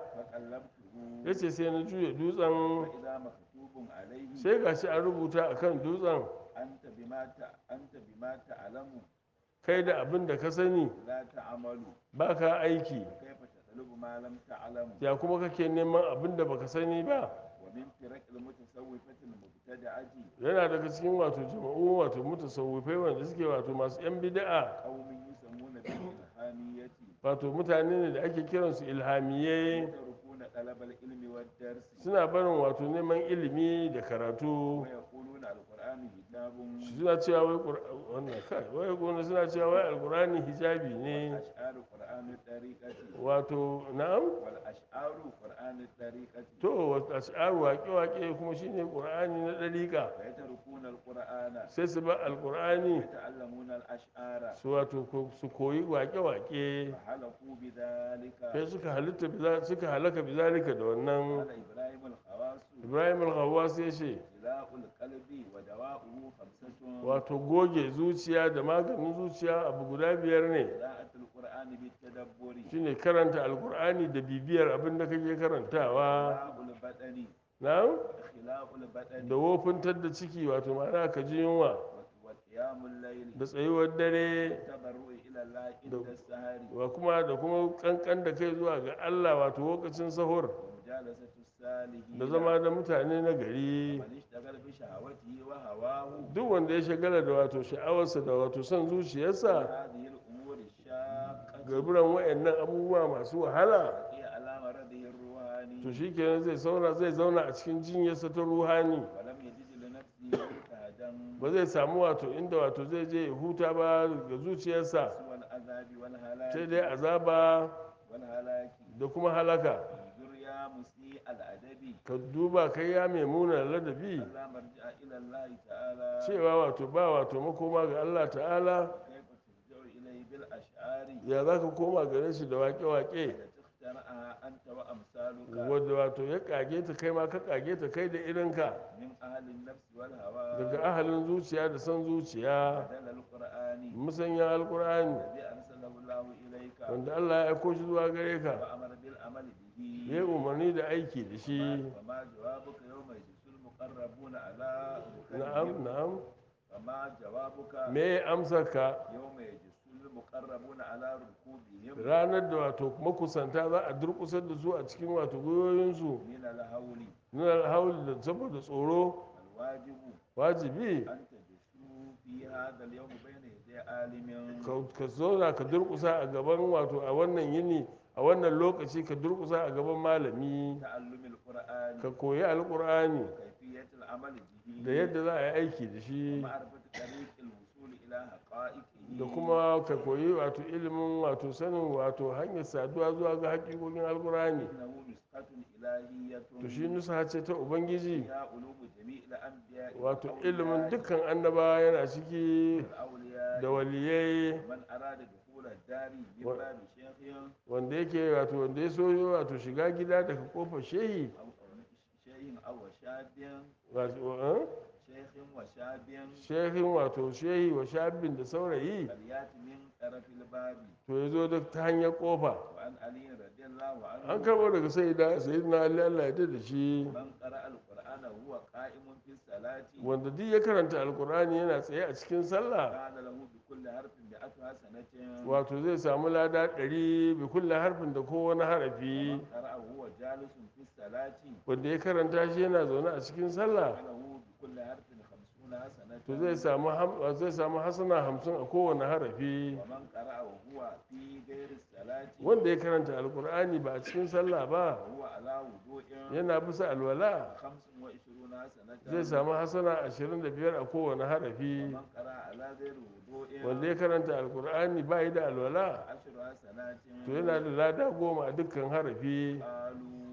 فقلبته ya ce sai na juya dutsen فإذا مكتوب عليه sai gashi an rubuta akan dutsen أنت بما ت- أنت بما تعلم kai da abin da ka sani لا تعمل ba ka aiki كيف تطلب ما لم تعلم ya kuma kake neman abin da baka sani ba ومن فرق المتصوفة المبتدعة yana daga cikin wato jama'u wato mutasawwifai wanda suke wato masu yan bid'a قوم يسمون بالإلهامية wato mutane ne da ake kiransu ilhamiyai يتركون طلب العلم والدرس suna barin wato neman ilimi da karatu ويقولون القرآن كتاب suna cewa wai Qur- wannan kai wai gona suna cewa wai alqur'ani hijabi ne والأشعار قرآن الطريقة wato na'am والأشعار قرآن الطريقة to wato ash'ar waƙe-waƙe kuma shine qur'ani na dariƙa ويتركون القرآن sai su ba alqur'ani يتعلمون الأشعار su wato ko- su koyi waƙe-waƙe فحلقوا بذلك sai suka halitta biza- suka halaka bizalika da wannan قال إبراهيم الخواص ibrahim al-hawwas ya ce جلاء القلب ودواؤه خمسة wato goge zuciya da maganin zuciya abu guda biyar ne قراءة القرآن بالتدبر shine karanta alkur'ani da bibiyar abin da kake karantawa خلاء البدن na خلاء البدن da wofintar da ciki wato ma'ana ka ji yunwa وقيام الليل da tsayuwar dare والتضرع إلى الله عند السهر wa kuma da kuma kankan da kai zuwa ga Allah wato lokacin sahur ومجالسة الصالحين da zama da mutane na gari من اشتغل بشهوته وهواه duk wanda ya shagala da wato sha'awarsa da wato son zuciyarsa هذه الأمور الشاقة gaburan wayannan abubuwa masu wahala هي على مرضه الروحاني to shikenan zai zauna zai zauna a cikin jinyarsa ta ruhani ولم يجد لنفسه مرتهجا ba zai samu wato inda wato zai je ya huta ba ga zuciyarsa سوى العذاب sai والهلاك dai azaba والهلاك da kuma halaka انظر يا مسيء الأدب ka duba kai ya mai muna ladabi ألا مرجع إلى الله تعالى cewa wato ba wato makoma ga Allah ta'ala كيف ترجع إليه بالأشعار ya za ka koma gare shi da waƙe-waƙe التي اخترعها أنت وأمثالك wadda wato ya kage ta kai ma ka kage ta kai da irinka من أهل النفس والهوى daga ahalin zuciya da son zuciya بدل القرآن musanyan alkur'ani الذي أرسله الله إليك wanda Allah ya aiko shi zuwa gare ka وأمر بالعمل به ya yi umarni da aiki da shi وما جوابك يوم يجلس المقربون على na'am ركبهم na'am وما جوابك me ya amsa ka يوم يجلس المقربون على ركوبهم ranar da wato makusanta za a durkusar da su a cikin wato gwiwoyinsu من الهول nuna hauli da saboda tsoro الواجب wajibi أن تجلسوا في هذا اليوم بين يدي عالم ka- ka zauna ka durkusa a gaban wato a wannan yini a wannan lokaci ka durkusa a gaban malami تعلم القرآن ka koyi alkur'ani وكيفية العمل به da yadda za a yi aiki da shi ومعرفة طريق الوصول إلى حقائقه da kuma ka koyi wato ilimin wato sanin wato hanyar saduwa zuwa ga haƙiƙoƙin alkur'ani إنه نسخة إلهية to shi nusa ce ta ubangiji فيها علوم جميع الأنبياء wato والأولياء ilimin dukkan annabawa yana ciki والأولياء da waliyai من أراد دخول الدار من و- باب شيخ wanda yake wato wanda ya so wato shiga gida daga kofar shehi أو أو شيخ أو شاب wato eh? شيخ وشاب shehin wato shehi wa shabin da saurayi فليأت من طرف الباب to ya zo da ta hanyar kofa وعن علي رضي الله an عنه karɓo daga sai da sai na ali Allah ya da shi من قرأ القرآن وهو قائم في الصلاة wanda duk ya karanta alkur'ani yana tsaye a cikin sallah كان له بكل حرف مئة حسنة wato zai samu lada ɗari bi kulle harfin da kowane harafi ومن قرأ وهو جالس في الصلاة wanda ya karanta shi yana zaune a cikin sallah فله بكل حرف خمسون حسنة to zai samu ham- zai samu hasana hamsin a kowane harafi ومن قرأ وهو في غير الصلاة wanda ya karanta alkur'ani ba a cikin sallah ba وهو على وضوء yana bisa alwala خمس وعشرون حسنة zai samu hasana ashirin da biyar a kowane harafi ومن قرأ على غير وضوء wanda ya karanta alkur'ani ba yi da alwala عشر حسنات to yana da lada goma a dukkan harafi قالوا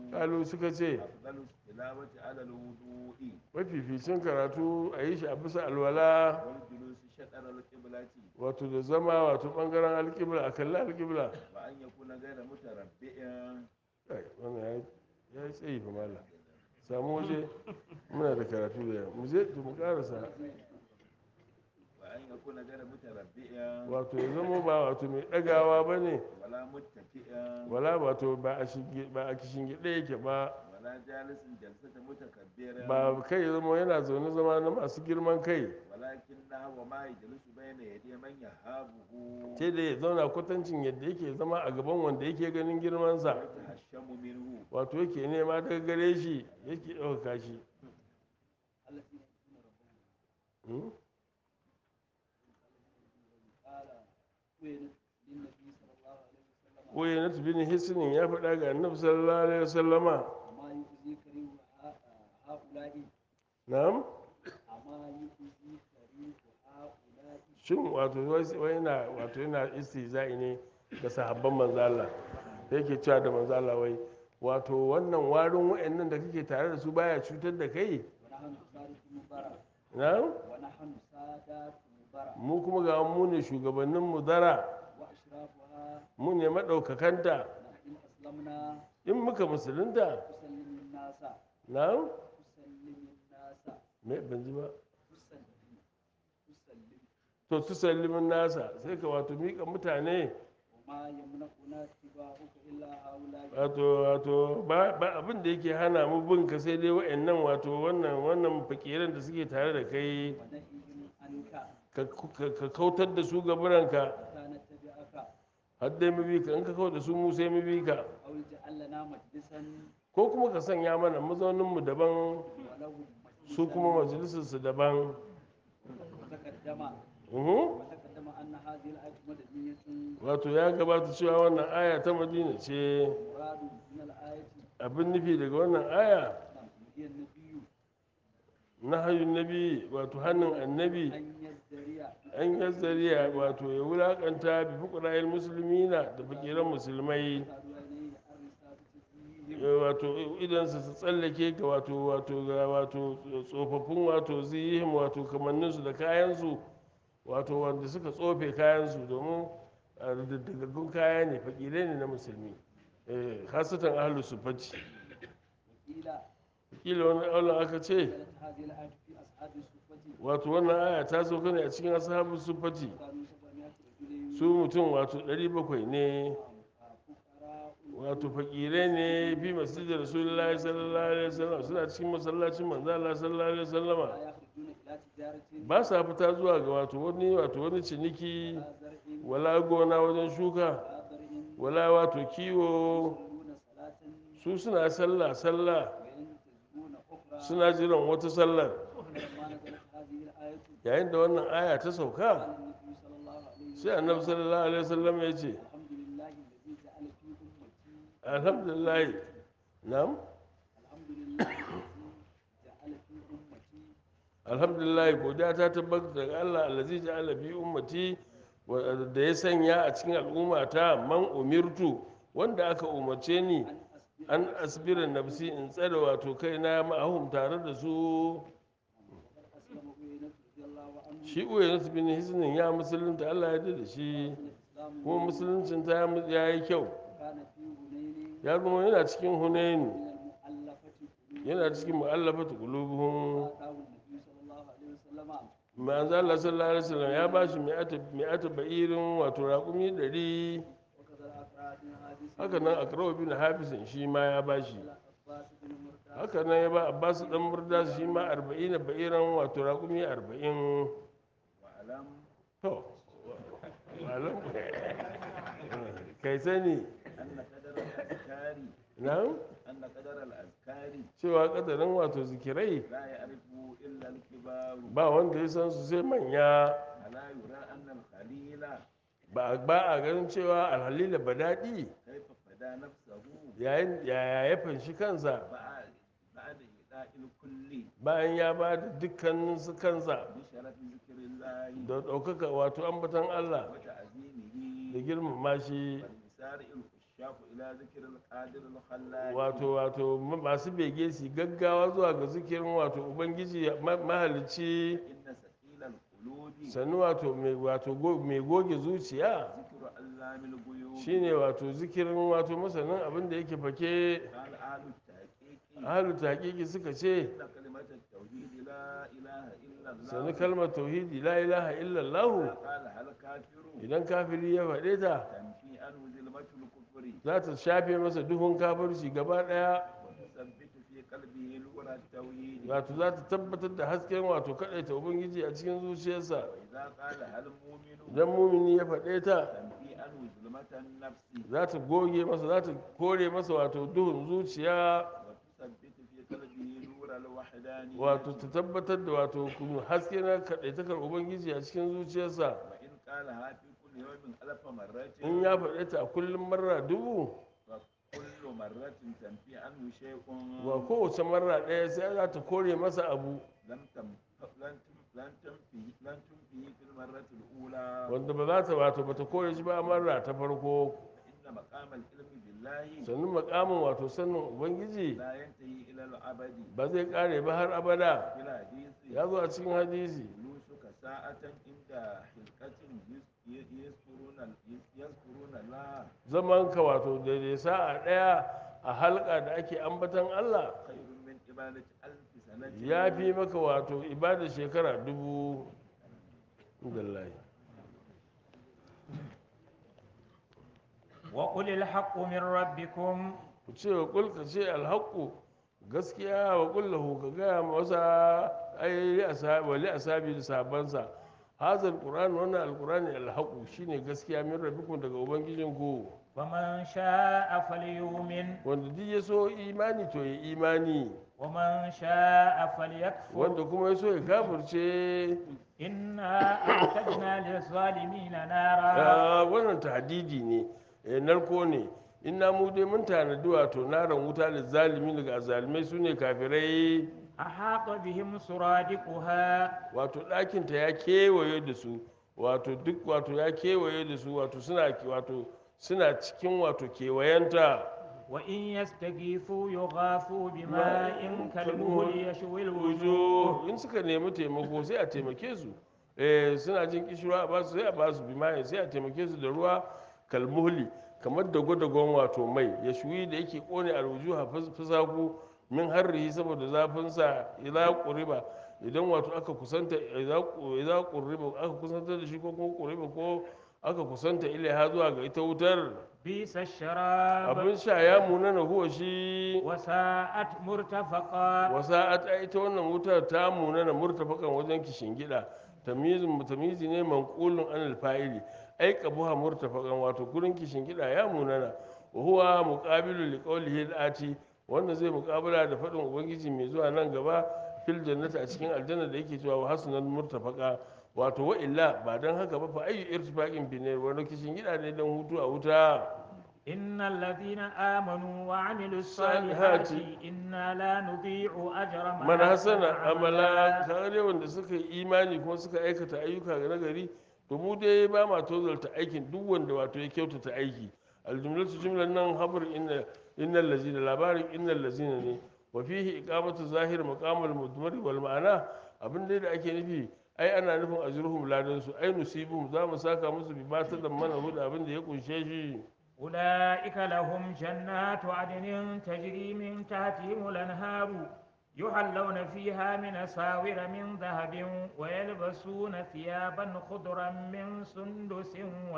kalu suka ce أفضل التلاوة على الوضوء mafificin karatu a yi shi a bisa alwala والجلوس شطر القبلة wato da zama wato bangaren alƙibla a kalli alƙibla وأن يكون غير متربئ kai wannan ya ya yi tsayi fa mala samu waje muna da karatu da yawa mu je to mu karasa وأن يكون غير متربئ wato ya zama ba wato mai ɗagawa ba ne ولا متكئا wala wato ba a shinge- ba a kishingiɗe yake ba ولا جالس جلسة متكبرا ba kai ya zama yana zaune zama na masu girman kai ولكنه وما يجلس بين يدي من يهابه sai da ya zauna kwatancin yadda yake zama a gaban wanda yake ganin girmansa ويتهشم منه wato yake nema daga gare shi yake ɗaukaka shi Hmm? Uwe na tafi ni hisinin ya faɗa ga annabi sallallahu alaihi wasallama أما يؤذي كريه هؤلاء na'am أما يؤذي كريه هؤلاء shin wato wai yana wato yana istihza'i ne ga sahabban manzo Allah da yake cewa da manzo Allah wai wato wannan warin wa'annan da kake tare da su baya cutar da kai ونحن سادة مبارك na'am ونحن سادة مبارك mu kuma ga mu ne shugabannin mu dara وأشرافها mu ne madaukakanta إن أسلمنا in muka musulunta تسلم الناس na'am تسلم الناس me ban ji ba تسلم تسلم to tu sallimin nasa sai ka wato miƙa mutane وما يمنعنا اتباعك إلا هؤلاء wato wato ba ba abin da yake hana mu bin ka sai dai wa'annan wato wannan wannan fakiran da suke tare da kai ونهيهم عنك ka ka- ka kautar da su gaburanka حتى نتبعك har dai mu bi ka in ka kautar da su mu sai mu bi ka أو اجعل لنا مجلسا ko kuma ka sanya mana mazaunin mu daban ولهم su مجلسا kuma majalisar su daban وتقدم Uhum. وتقدم أن هذه الآية مدنية wato ya gabata cewa wannan aya ta madina ce مراد من الآية abin nufi daga wannan aya هي النبي na hayun nabi wato hannun annabi أن يزدري an yazzariya wato ya wulakanta bi fuqara'il muslimina da fakiran musulmai يسأل إليه الرسالة فيهم eh, wato idan su su tsallake ga wato wato ga wato tsofaffin wato zihim wato kamannin su da kayan su wato wanda suka tsofe kayan su domin ah, daddagaggun kaya ne fakirai ne na musulmi eh hasatan ahlus sufati وقيل kila wani aulun aka ce نزلت هذه الآية في أصحاب الصفة wato wannan aya ta sauka ne a cikin ashabus sufati كانوا سبعمائة رجل su mutum wato ɗari bakwai ne فقراء wato fakirai ne fi masjidin rasulullahi sallallahu alaihi wasallam suna cikin masallacin manzo Allah sallallahu alaihi wasallama لا يخرجون إلى تجارة ba sa fita zuwa ga wato wani wato wani ciniki ولا زرع wala gona wajen shuka ولا ضرع wala wato kiwo يصلون صلاة su suna sallah sallah وينتزعون أخرى suna jiran wata sallar فلما نزلت هذه الآية yayin da wannan aya ta sauka قال النبي صلى الله عليه sai وسلم annabi sallallahu alaihi wasallam ya ce الحمد لله الذي جعل في أمتي alhamdulillah na'am الحمد لله الذي جعل في أمتي alhamdulillah godiya ta tabbata daga Allah allazi ja'ala fi ummati wa- da ya sanya a cikin al'ummata man umirtu wanda aka umarce ni أن an أصبر asbira nafsi in tsare wato kaina ma'ahum tare da su وقد أسلم عيينة رضي الله عنه shi uwayensu bin hisnin ya musulunta Allah ya da shi الإسلام kuma musuluncin ta ya yi kyau وكان في هنين ya zama yana cikin hunainu من المؤلفة قلوب yana cikin mu'allafatu qulubuhum فأتاه النبي صلى الله عليه وسلم manzo Allah sallallahu alaihi wasallam ya bashi mi'ata mi'ata ba'irin wato raƙumi ɗari وكذا الأقرأ بن حابس haka nan akrawa bin hafisin shi ma ya bashi العباس بن مرتاح haka nan ya ba abbas dan murda shi ma arba'in ba'iran wato raƙumi arba'in واعلم to malam kai sani أن قدر الأذكار nan أن قدر الأذكار cewa kadarin wato zikirai لا يعرفه إلا الكبار ba wanda ya san su sai manya ألا يرى أن الخليل ba ba a ganin cewa alhalila ba daɗi كيف فدى نفسه yayin yaya ya fanshi kansa بعد بعد إيذاء الكل bayan ya ba da dukkanin su kansa بشرف ذكر الله da ɗaukaka wato ambatan Allah da وتعظيمه girmama shi والإنسار العشاق إلى ذكر القادر الخلاق wato wato ma- masu bege su gaggawa zuwa ga zikirin wato ubangiji ma- mahalicci إن ثقيل القلوب sannu wato mai wato go- mai goge zuciya ذكر ألام الغيوب shine wato zikirin wato masanin abin da yake fake قال أهل التحقيق ahalu taƙiƙi suka ce إن كلمة التوحيد لا إله إلا sani الله kalmar tauhidi la ilaha illallahu قال هل كافر idan kafiri ya faɗe ta تنفي عنه ظلمة الكفر za ta shafe masa duhun kafirci gaba ɗaya وتثبت في قلبه نور التوحيد wato za ta tabbatar da hasken wato kaɗaita ubangiji a cikin zuciyarsa وإذا قال هل مؤمن idan mumini ya faɗe ta تنفي عنه ظلمة النفس za ta goge masa za ta kore masa wato duhun zuciya وتثبت في قلبه نور الوحدانية wato ta tabbatar da wato haske na kaɗaitakar ubangiji a cikin zuciyarsa وإن قالها في كل يوم ألف مرة in ya faɗe ta a kullum marra dubu فكل مرة تنفي عنه شيء ba kowace marra ɗaya sai za ta kore masa abu لم تم لن تم لن تنفي لن تنفي في المرة الأولى wanda ba za ta wato ba ta kore shi ba a marra ta farko فإن مقام العلم بالله sannan makamin wato sannin ubangiji لا ينتهي إلى الأبد ba zai kare ba har abada في الحديث ya zo a cikin hadisi جلوسك ساعة عند حلقة يس- يذكرون يذكرون الله zaman ka wato daidai sa'a ɗaya a halka da ake ambatan Allah خير من عبادة ألف سنة ya fi maka wato ibada shekara dubu dallahi وقل الحق من ربكم ku ce wa kul ka ce alhaƙu gaskiya wa kullahu ka gaya masa ai ashabi wali ashabi da sabansa hazal qur'an wannan alqur'ani alhaqu shine gaskiya min rabbikum daga ubangijinku فمن شاء فليؤمن wanda duk ya so imani to ya imani ومن شاء فليكفر wanda kuma ya so ya kafirce إنا أعتدنا للظالمين نارا ah, wannan tahdidi ne eh, narko ne inna mu dai mun tanadi wato naran wuta da zalimi daga zalimai su ne kafirai أحاط بهم سرادقها wato ɗakinta ya kewaye da su wato duk wato ya kewaye da su wato suna wato suna cikin wato kewayenta وإن يستغيثوا يغاثوا بماء كالمهل يشوي الوجوه wujo in suka nemi taimako sai a taimake su eh suna jin kishirwa a basu sai a basu bimayin sai a taimake su da ruwa kalmuhli kamar da gwadagon wato mai ya shuyi da yake kone a rujuha fusaku min harrihi saboda zafinsa idza quriba idan wato aka kusanta idza idza quriba aka kusanta da shi ko kuma quriba ko aka kusanta ilaiha zuwa ga ita wutar بئس الشراب abin sha ya munana huwa shi وساءت مرتفقا wasa'at ai ita wannan wutar ta munana murtafakan wajen kishingida tamyizun tamizi ne manqulun anil fa'ili ai qabuha murtafakan wato gurin kishingida ya munana wa huwa muqabilu liqawlihi al-ati wanda zai muqabala da fadin ubangiji mai zuwa nan gaba fil jannati a cikin aljanna da yake cewa wa hasunan murtafaka wato wa illa ba dan haka ba fa ayu irtifaqin binar wanda kishingida ne dan hutu a wuta إن الذين آمنوا وعملوا الصالحات إنا لا نضيع أجر man hasana amala kare wanda suka yi imani kuma suka aikata ayyuka na gari to mu dai ba ma tozalta aikin duk wanda wato ya kyautata aiki aljumlatu jumlan nan habr inna innal lazina labarin innal lazina ne wa fihi iqamatu zahir maqamul mudmar wal ma'ana abin dai da ake nufi ai ana nufin ajruhum ladan su ai nusibum za mu saka musu bi ba ta da mana hudu abin da ya kunshe shi أولئك لهم جنات عدن تجري من تحتهم الأنهار يحلون فيها من أساور من ذهب ويلبسون ثيابا خضرا من سندس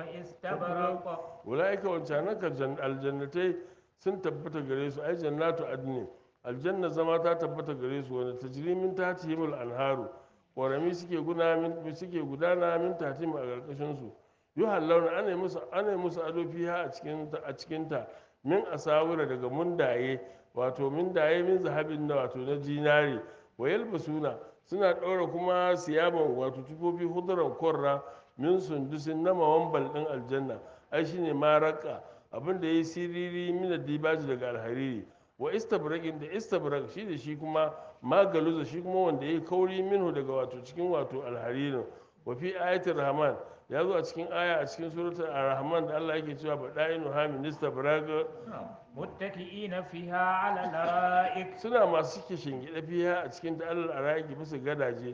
واستبرق ulaika wancanaka aljannatai sun tabbata gare su ai jannatu adni aljanna zama ta tabbata gare su wanda tajrimin tatihimul anharu ƙorami suke gudana suke gudana min tatihim a ƙarƙashin su yuhallawna ana musu ana musu ado fiha a cikin a cikin ta min asawira daga mundaye wato mundaye min zahabin na wato na jinari wa yalbasuna suna ɗaura kuma siyaban wato tufofi huduran korra min sundusin na mawambal ɗin aljanna ai shine maraka abin da yayi siriri min dibaji daga alhariri wa istabraqin da istabrak shi da shi kuma magaluza shi kuma wanda yayi kauri minhu daga wato cikin wato alharirin wa fi ayatul rahman ya zo a cikin aya a cikin suratul ar-rahman da Allah yake cewa bada'inu ha minista baraga متكئين فيها على الأرائك suna masu suke shingide fiya a cikin ta Allah araki bisa gadaje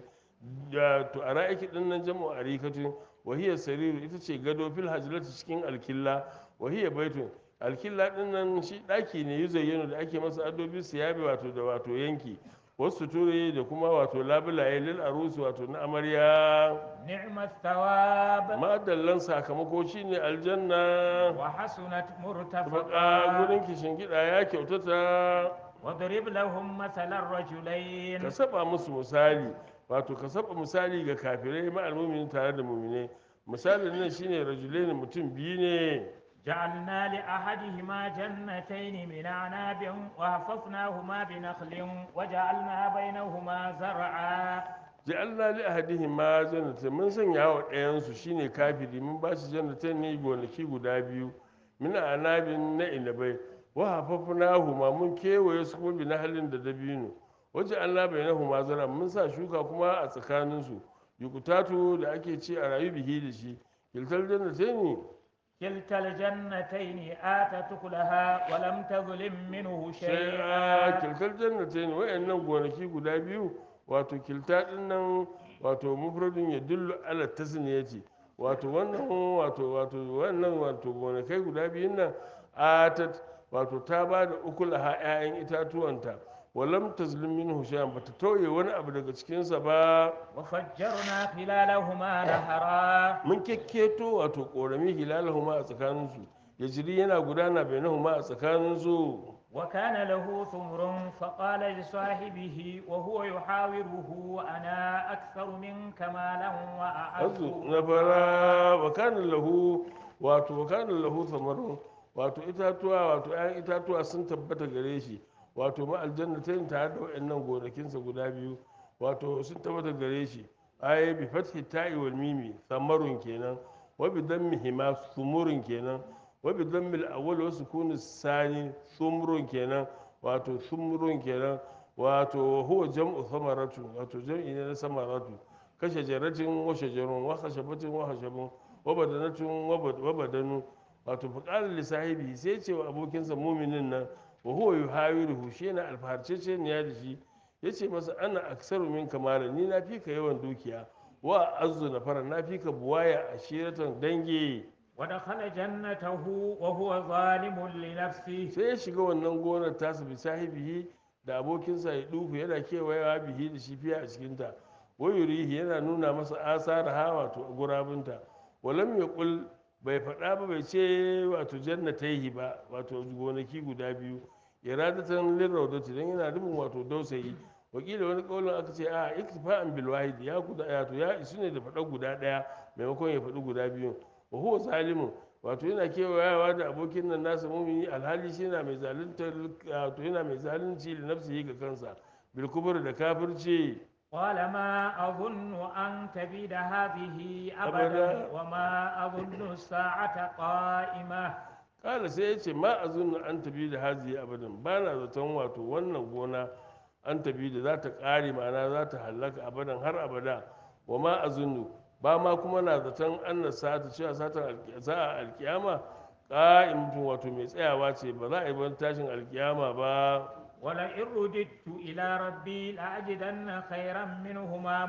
da to araki din nan jama'u arikatu wa hiya sariru ita ce gado fil hajlati cikin alkilla wa hiya baitun alkilla din nan shi daki ne yuzayyano da ake masa adobi siyabi wato da wato yanki wasu ture da kuma wato labulaye lil arusi wato na amarya نعم الثواب madallan sakamako shine aljanna وحسنت baka مرتفقا gurin kishin gida ya kyautata واضرب لهم مثل الرجلين ka saba musu misali wato ka saba misali ga kafirai ma almu'minin tare da mu'minai misalin nan shine rajulaini mutum biyu ne جعلنا لأحدهما جنتين من أعناب وحففناهما بنخل وجعلنا بينهما زرعا ja'alna li ahadihim ma jannatin mun sanya wa ɗayan su shine kafiri mun ba shi jannatin ne gonaki guda biyu min anabin na inabai wa hafafnahuma mun kewaye su kuma bi halin da dabino waje Allah bainahuma zara mun sa shuka kuma a tsakanin su yukutatu da ake ci a rayu bihi da shi kiltal jannatin كلتا الجنتين آتت أكلها ولم تظلم منه shay'a شيئا kiltal jannatin wayannan gonaki guda biyu wato kilta din nan wato mufradin ya dillu ala tasniyati wato wannan wato wato wannan wato gonakai guda biyun nan atat wato ta ba da ukulaha 'ya'yan itatuwanta walam tazlim minhu shay'an bata tauye wani abu daga cikin sa ba وفجرنا خلالهما نهرا mun kekketo wato korami hilalahuma a tsakanin su yajri yana gudana bainahuma a tsakanin su وكان له ثمر فقال لصاحبه وهو يحاوره أنا أكثر منك مالا وأعز azu na fara wa kana lahu wato wa kana lahu samarun wato itatuwa wato 'ya'yan itatuwa sun tabbata gare shi wato ma aljanna ta yin tare da wayannan gonakinsa guda biyu wato sun tabbata gare shi ay bi fathi ta'i wal mimi samarun kenan wa bi dammihi ma sumurun kenan wa bi dammil awwal wa sukun sani sumrun kenan wato sumrun kenan wato huwa jam'u samaratu wato jam'i ne na samaratu kashe jaratin wa shajarun wa khashabatin wa khashabun wa badanatin wa badanu wato faqala li sahibi sai ce wa abokinsa muminin nan wa huwa yuhawiruhu shi yana alfaharcece ne ya da shi yace masa ana aksaru min kamala ni na fika yawan dukiya wa azzu nafara na fika buwaya a shiratan dangi ودخل جنته وهو ظالم لنفسه sai ya shiga wannan gonar tasa bi sahibihi da abokinsa ya duhu yana kewayewa bihi da shi fiya a cikinta wayurihi yana nuna masa asara ha wato a gurabinta walam ya kul bai faɗa ba bai ce wato jannataihi ba wato gonaki guda biyu iradatan lirraudati dan yana nufin wato dausayi wakila wani kaulin aka ce a iktifa'an bil wahid ya guda wato ya isu ne da faɗa guda ɗaya maimakon ya faɗi guda biyu wa huwa zalimun wato yana kewayawa da abokin nan nasa mumini alhali shi yana mai zalunta wato yana mai zalunci da nafsihi ga kansa bil kubur da kafirci قال ما أظن أن تبيد هذه أبدا أبدا. وما أظن الساعة قائمة kala sai ya ce ma a zunnu an tafi da haziyi abadan ba na zaton wato wannan gona an tafi da za ta ƙare ma'ana za ta hallaka abadan har abada wa ma a zunnu ba ma kuma na zaton an na sata cewa satan sa'a alkiyama ƙa'imtun wato mai tsayawa ce ba za a yi ban tashin alkiyama ba ولئن رددت إلى ربي لأجدن خيرا منهما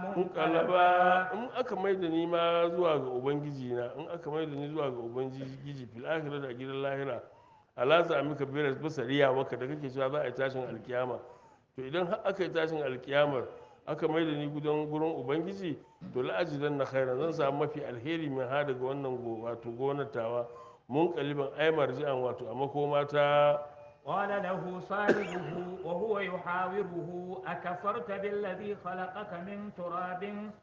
kalaba منقلبا in aka mai da ni ma zuwa ga ubangiji na in aka mai da ni zuwa ga ubangiji fil akhirah da gidan lahira alaza amika biras basariya waka da kake cewa za a yi tashin alkiyama to idan har aka yi tashin alkiyamar aka mai da ni gudan gurin ubangiji to la'ajidan na khairan zan samu mafi alheri min ha daga wannan go wato gonar tawa mun kaliban ai marji'an wato a makoma ta قال له صاحبه وهو يحاوره أكفرت بالذي خلقك من تراب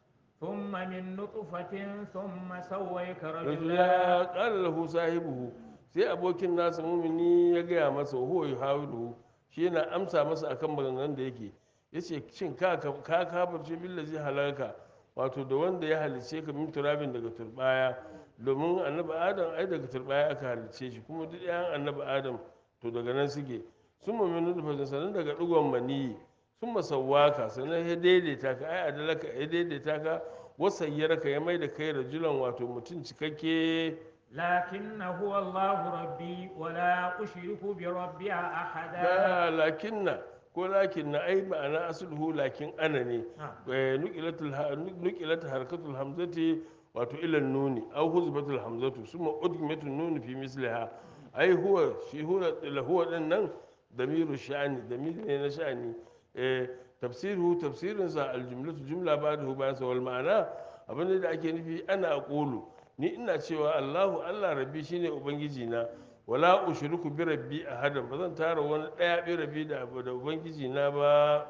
ثم من نطفة ثم سويك رجلا rajula qala lahu sahibuhu sai abokin nasa mumini ya gaya masa huwa yuhawiruhu shi yana amsa masa akan maganganun da yake yace shin ka ka kafirce billazi halaka wato da wanda ya halice ka min turabin daga turbaya domin annabi adam ai daga turbaya aka halice shi kuma duk ɗayan annabi adam to daga nan suke sun ma min nutfatin sannan daga digon maniyi sun masawaka sannan ya daidaita ka ai adalaka ya daidaita ka wasayyaraka ya mai da kai rajulan wato mutum cikakke لكن هو الله ربي ولا أشرك بربي أحدا da lakinna ko lakinna ai ma'ana asluhu lakin ana ne نعم. Eh, nuqilatul ha- nuqilat harakatul hamzati wato ila nuni aw huzbatul hamzatu summa udgimatul nuni fi misliha ai huwa shi huwa la huwa din nan damiru sha'ani damir ne na sha'ani eh tafsiru tafsirin sa aljumlatu jumla ba'dahu ba sa wal ma'ana abin da ake nufi ana aqulu ni ina cewa Allahu Allah rabbi shine ubangiji na wala ushriku bi rabbi ahadan bazan tara wani daya bi rabbi da da ubangiji na ba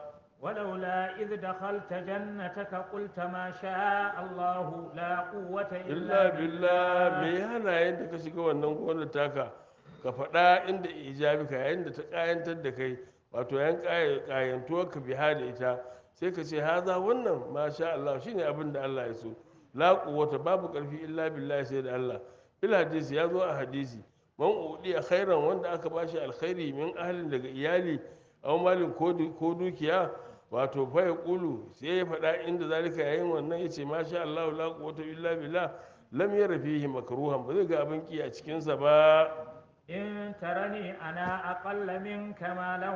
ولولا إذ دخلت جنتك قلت ما شاء الله لا قوة illa إلا billah me بالله ya hana yadda ka shiga wannan gonar taka ka faɗa inda ijabi ka yayin da ta kayantar da kai wato yan kayantuwar ka biha da ita sai ka ce haza wannan masha Allah shine abin da Allah ya so la quwwata babu karfi illa billah sai da Allah bil hadisi ya zo a hadisi man udi a khairan wanda aka bashi alkhairi min ahlin daga iyali aw malin ko du- ko dukiya wato fa yaqulu sai ya faɗa inda zalika yayin wannan yace masha Allah la quwwata illa billah lam yara fihi makruhan ba zai ga abin ki a cikin sa ba إن ترني أنا أقل منك مالا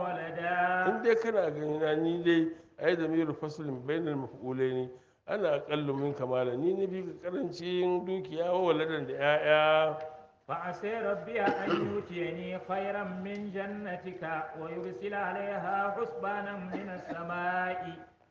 وولدا in dai kana gani na ni dai ai da miru faslin bainal maf'ulaini ana aqallu min kamala ni ne bi ka karancin dukiya wa waladan da 'ya'ya فعسى ربي أن يؤتيني خيرا من جنتك ويرسل عليها حسبانا من السماء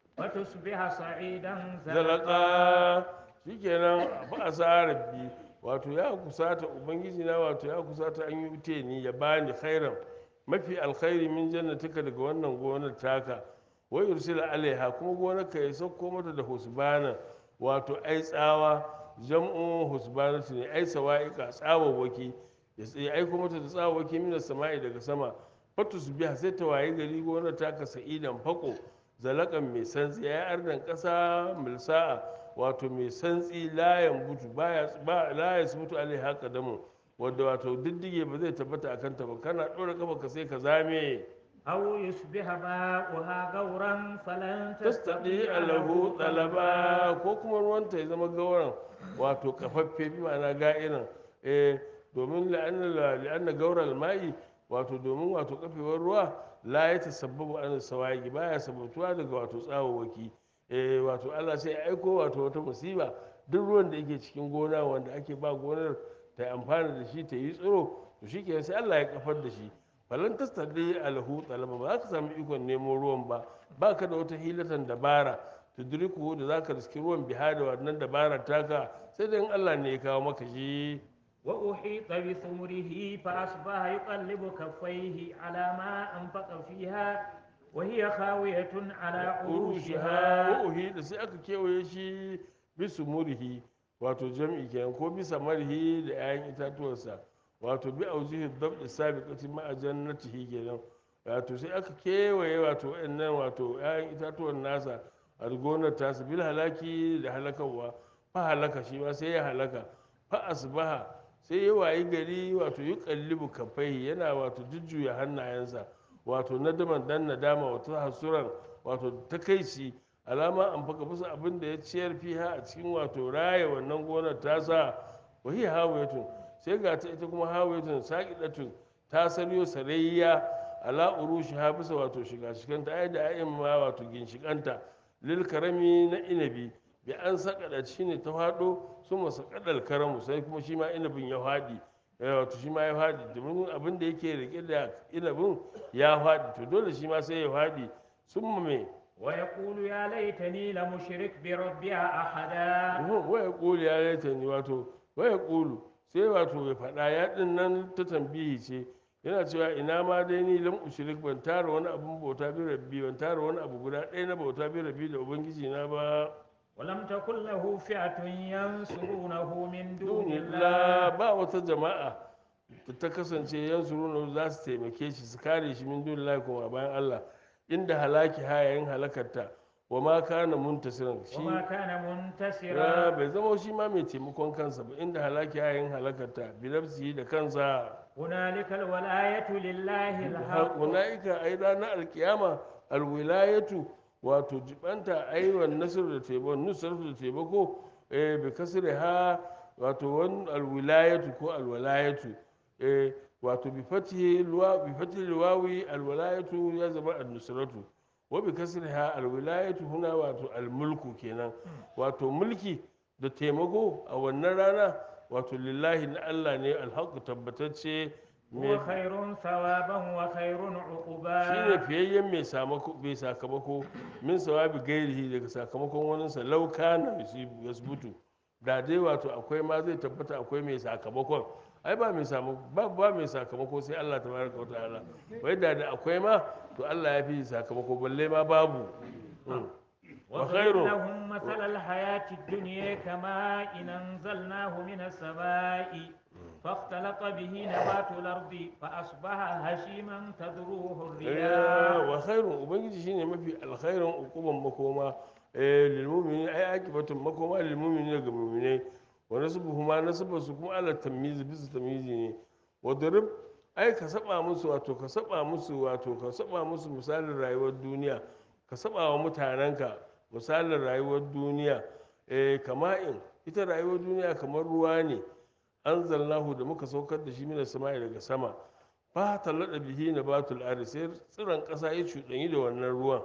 فتصبح صعيدا زلقا zalaka shikenan fa asa rabbi wato ya kusata ubangiji na wato ya kusata an yi ute ni ya bani khairan mafi alkhairi min jannatika daga wannan gonar taka wa yursila alaiha kuma gonar ka ya sauko mata da husbana wato ai tsawa jam'u husbanatu ne ai sawa'iqa tsawawaki ya tsaye aiko mata da tsawawaki min sama'i daga sama fatus biha sai ta waye gari gonar taka sa'idan fako zalakan mai santsi ya ardan ƙasa milsa'a wato mai santsi layan butu baya ba laya su mutu alai haka damu wadda wato diddige ba zai tabbata akan ta ba kana ɗora kafa ka sai ka zame أو يصبح ماؤها غورا فلن tastadi تستطيع alahu له talaba طلبا ko kuma ruwanta ya zama gauran wato kafaffe bi ma'ana ga'irin eh domin la'anna la'anna gaural ma'i wato domin wato kafewar ruwa la ya tasabbabu an sawagi baya sabatuwa daga wato tsawawaki eh wato Allah sai ya aiko wato wata musiba duk ruwan da yake cikin gona wanda ake ba gonar ta yi amfana da shi ta yi tsiro to shikenan sai Allah ya kafar da shi falan tastadi alahu talaba ba za ka samu ikon nemo ruwan ba ba ka da wata hilatan dabara tudriku da za ka riski ruwan biha da wannan dabara taka sai dai in Allah ne ya kawo maka shi وأحيط بثمره فأصبح يقلب كفيه على ما أنفق فيها وهي خاوية على urushiha عروشها wa uhida sai aka kewaye shi bisu murihi wato jam'i kenan ko bisa marhi da 'ya'yan itatuwarsa wato bi auzihi dabda sabiqati ma'a jannatihi kenan wato sai aka kewaye wato wayannan wato 'ya'yan itatuwan nasa a gonar tasa bil halaki da halakawa fa halaka shi ma sai ya halaka fa asbaha sai ya wayi gari wato yuqallibu kafai yana wato jujjuya hannayensa wato nadaman dan nadama wato hasuran wato takaici alama an faka bisa abin da ya ciyar fiha a cikin wato raya wannan gonar tasa wahi hawayatun sai ga ta ita kuma hawayatun saqidatun ta saryo sarayya ala urushi ha bisa wato shiga shiganta ai da ayin ma wato ginshikanta lil karami na inabi bi an sakada shine ta fado su masa kadal karamu sai kuma shi ma inabin ya fadi wato shi ma ya fadi domin abin da yake rike da inabin ya fadi to dole shi ma sai ya fadi sun me ويقول يا ليتني لمشرك بربي أحدا waya kulu ya laita ni wato waya kulu sai wato ya faɗa ya ɗin nan ta tambihi ce yana cewa ina ma dai ni lam ushrik ban tara wani abun bauta bi rabbi ban tara wani abu guda ɗaya na bauta bi rabbi da ubangiji na ba ولم تكن له فئة ينصرونه من دون الله dunillah ba wata jama'a da ta kasance yansuruna za su taimake shi su kare shi min dunillahi kuma bayan Allah inda halaki hayayin halakarta wa ma kana muntasiran shi وما كان ya منتصرا bai zama shi ma mai taimakon kansa ba inda halaki yayin halakarta bilafsi da kansa هنالك الولاية لله الحق huna'ika ai ranar alkiyama alwilayatu wato jibanta aiwan nasr da taimako nusratu da taimako eh bi kasri ha wato wan alwilayatu ko alwalayatu eh wato bi fatihi luwa bi fatihi luwawi alwalayatu ya zama an-nusratu wa bi kasriha alwilayatu huna wato almulku kenan wato mulki da taimako a wannan rana wato lillahi na Allah ne alhaqu tabbatacce هو خير ثوابا وخير shine عقبا fiyayyen mai samako bai sakamako min sawabi gairihi daga sakamakon waninsa lauka na yasbutu da dai wato akwai ma zai tabbata akwai mai sakamakon ai ba mai samu ba ba mai sakamako sai Allah tabaraka wa ta'ala wai da da akwai ma to Allah ya fi sakamako balle ma babu Mm. wa واضرب khairu لهم مثل الحياة الدنيا كماء إن أنزلناه من السماء فاختلط به نبات الأرض فأصبح هشيما تذروه Eh, الرياح wa khairun ubangiji shine mafi alkhairun ukuban makoma eh lil mu'minin ai akibatun makoma lil mu'minin ga mu'minai wa nasbuhu ma nasba su kuma ala tamyiz bisa tamyizi ne wa darib ai ka saba musu wato ka saba musu wato ka saba musu misalin rayuwar duniya ka saba wa mutanenka misalin rayuwar duniya eh kama'in ita rayuwar duniya kamar ruwa ne anzalnahu da muka saukar da shi mina sama'i daga sama fa talada bihi nabatul ardi sai tsiron ƙasa ya cuɗanyi da wannan ruwan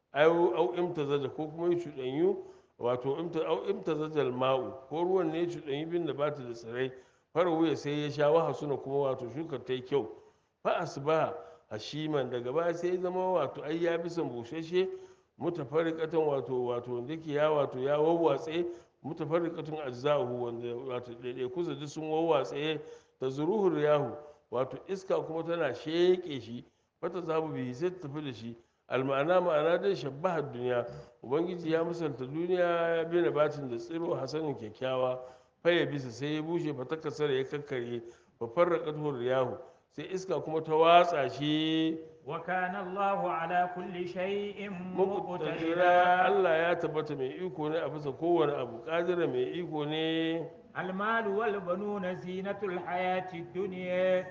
au au imtazaja ko kuma ya cuɗanyu wato imta au imtazaja ma'u ko ruwan ne ya cuɗanyi bin nabatu da tsirai fara wuya sai ya sha waha suna kuma wato shukar ta yi kyau fa asbaha hashiman daga baya sai ya zama wato ai ya bisan bushashe mutafarriqatan wato wato wanda yake ya wato ya wawwatse mutafarriqatun ajza'uhu wanda wato ɗaiɗaiku su duk sun wawwatse ta zuruhur yahu wato iska kuma tana sheƙe shi wata zabu bihi sai ta tafi da shi alma'ana ma'ana dai shabbahar duniya ubangiji ya misalta duniya ya bi batin da tsiro hasanin kyakkyawa faye bisa sai ya bushe fa takasara ya kakkare fa farraqatu riyahu sai iska kuma ta watsa shi وكان الله على كل شيء muqtadira مقتدرا Allah ya tabbata mai iko ne a bisa kowane abu kadira mai iko ne المال والبنون زينة الحياة الدنيا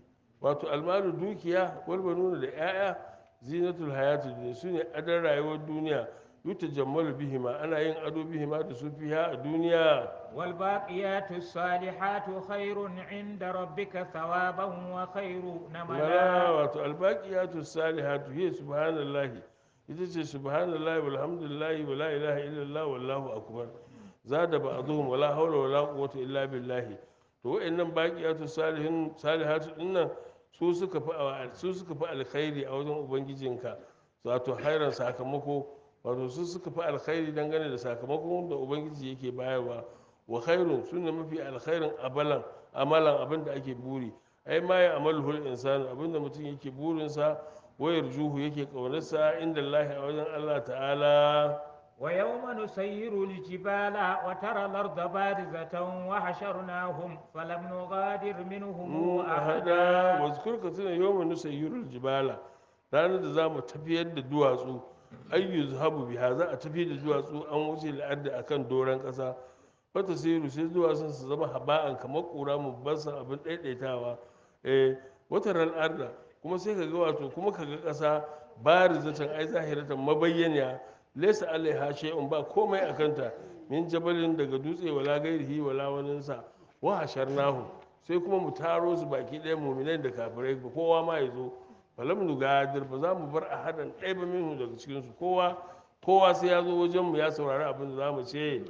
wato almalu dukiya wal banuna da 'ya'ya zinatul hayatid dunya sune adon rayuwar duniya yuta jammalu bihima ana yin ado bihima da su fiha a duniya والباقيات الصالحات خير عند ربك ثوابا وخير wala نملا wato albaqiyatu salihatu hiya subhanallahi ita ce subhanallahi walhamdulillahi wala ilaha illallah wallahu akbar zada ba'dhum wala hawla wala quwwata illa billahi to wa'annan baqiyatu salihin salihatu dinnan su suka fi su suka fi alkhairi a wajen ubangijinka wato hairan sakamako wato su suka fi alkhairi dangane da sakamakon da ubangiji yake bayarwa wa khairun sunne mafi alkhairin abalan amalan abin da ake buri ai ma ya amalu hul insanu abin da mutum yake burinsa wayar juhu yake kaunarsa inda Allah a wajen Allah ta'ala ويوم نسير الجبال وترى الأرض بارزة وحشرناهم فلم نغادر منهم mu ahada أحدا wazkur ka tuna yawma nusayyirul jibala ranar da zamu tafiyar da duwatsu ayyu zahabu biha za a tafi da duwatsu an wuce al'adda akan doran kasa fata siru sai duwatsun su zama haba'an kamar kura mu basan abin daidaitawa eh wata al'arda kuma sai ka ga wato kuma ka ga kasa barizatan ai zahiratan mabayyaniya laysa alaiha shay'un ba komai akanta min jabalin daga dutse wala gairihi wala waninsa wa hasharnahu sai kuma mu taro su baki ɗaya muminai da kafirai ba kowa ma ya zo falam nugadir ba za mu bar a hadan ɗaya ba minhu daga cikin su kowa kowa sai ya zo wajen mu ya saurari abin da za mu ce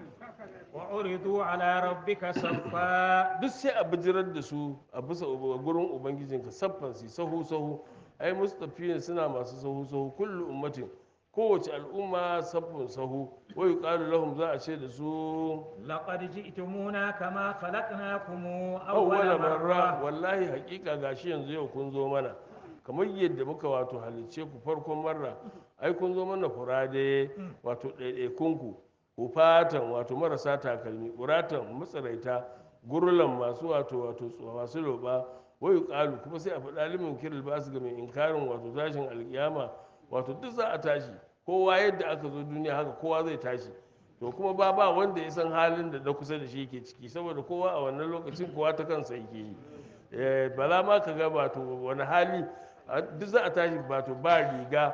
وعرضوا على ربك صفا duk sai a bijirar da su a bisa uba- gurin ubangijinka saffan su sahu sahu ai mustafiyin suna masu sahu sahu kullu ummatin kowace al'umma saffin sahu wai yuqalu lahum za a ce da su لقد جئتمونا كما خلقناكم awwala أول marra مرة wallahi hakika gashi yanzu yau kun zo mana kamar yadda muka wato halicce ku farkon marra ai kun zo mana furade wato ɗaiɗaikunku ku fatan wato marasa takalmi ƙuratan matsaraita gurlan masu wato wato tsuwa masu loba wayu ƙalu kuma sai a faɗa limin kiril ba su ga mai inkarin wato tashin alƙiyama wato duk za a tashi kowa yadda aka zo duniya haka kowa zai tashi to kuma ba ba wanda ya san halin da na kusa da shi yake ciki saboda kowa a wannan lokacin kowa ta kansa yake yi Eh, bala ma ka ga wato wani hali a- duk za a tashi wato ba riga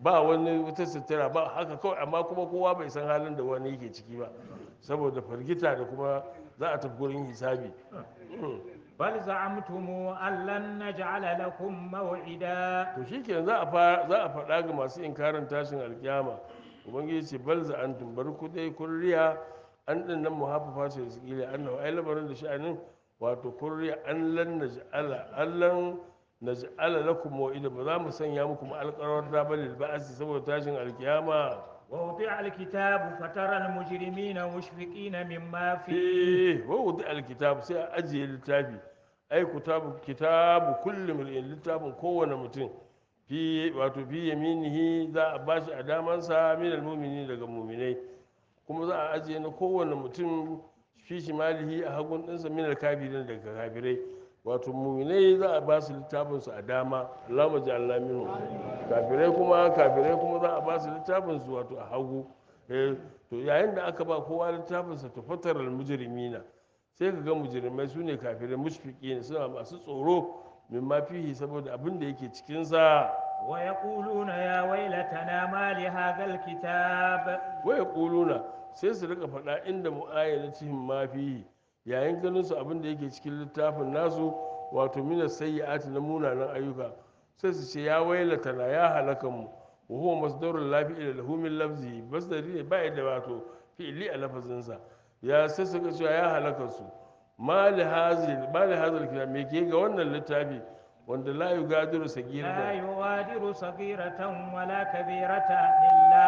ba wani wata sutura ba haka kawai amma kuma kowa bai san halin da wani yake ciki ba saboda firgita da kuma za a tafi gurin hisabi Mm. بل زعمتم أن لن نجعل لكم موعدا to shikenan za a fara za a faɗa ga masu inkarin tashin alkiyama ubangiji ce bal za an tumbar ku dai kun riya an din nan muhaffafa ce su kila annahu ai labarin da sha'anin wato kun riya an lan naj'ala allan naj'ala lakum mau'ida ba za mu sanya muku alƙarar da balil ba'asi saboda tashin alkiyama ووضع الكتاب فترى المجرمين مشفقين مما فيه eh wa wudi alkitab sai a ajiye littafi ai kitabu kitabu kullu mar'in littafin kowane mutum fi wato fi yaminihi za a bashi a damansa min almu'mini daga mu'minai kuma za a ajiye na kowane mutum fi shimalihi a hagun ɗinsa min alkafirin daga kafirai wato mu'minai za a ba su littafin su a dama Allahumma ja'alna minhum kafirai kuma kafirai kuma za a ba su littafin su wato a hagu eh to yayin da aka ba kowa littafin sa to fataral mujrimina sai ka ga mujrimai su ne kafirai mushfiki ne suna masu tsoro min ma fihi saboda abin da yake cikin sa ويقولون يا ويلتنا ما لهذا الكتاب waya kuluna sai su rika faɗa inda mu'ayyanatihim ma fihi yayin ganin su abin da yake cikin littafin nasu wato mina sayyi'ati na munanan ayyuka sai su ce ya wailatana ya halaka mu wa huwa masdarul lafi ila lahu min lafzi masdari ne ba da wato fi'li a lafazinsa ya sai su ga cewa ya halaka su ma li hazil ma li hazil kitab me ke ga wannan littafi wanda la yugadiru لا sagiratan يغادر صغيرة ولا كبيرة إلا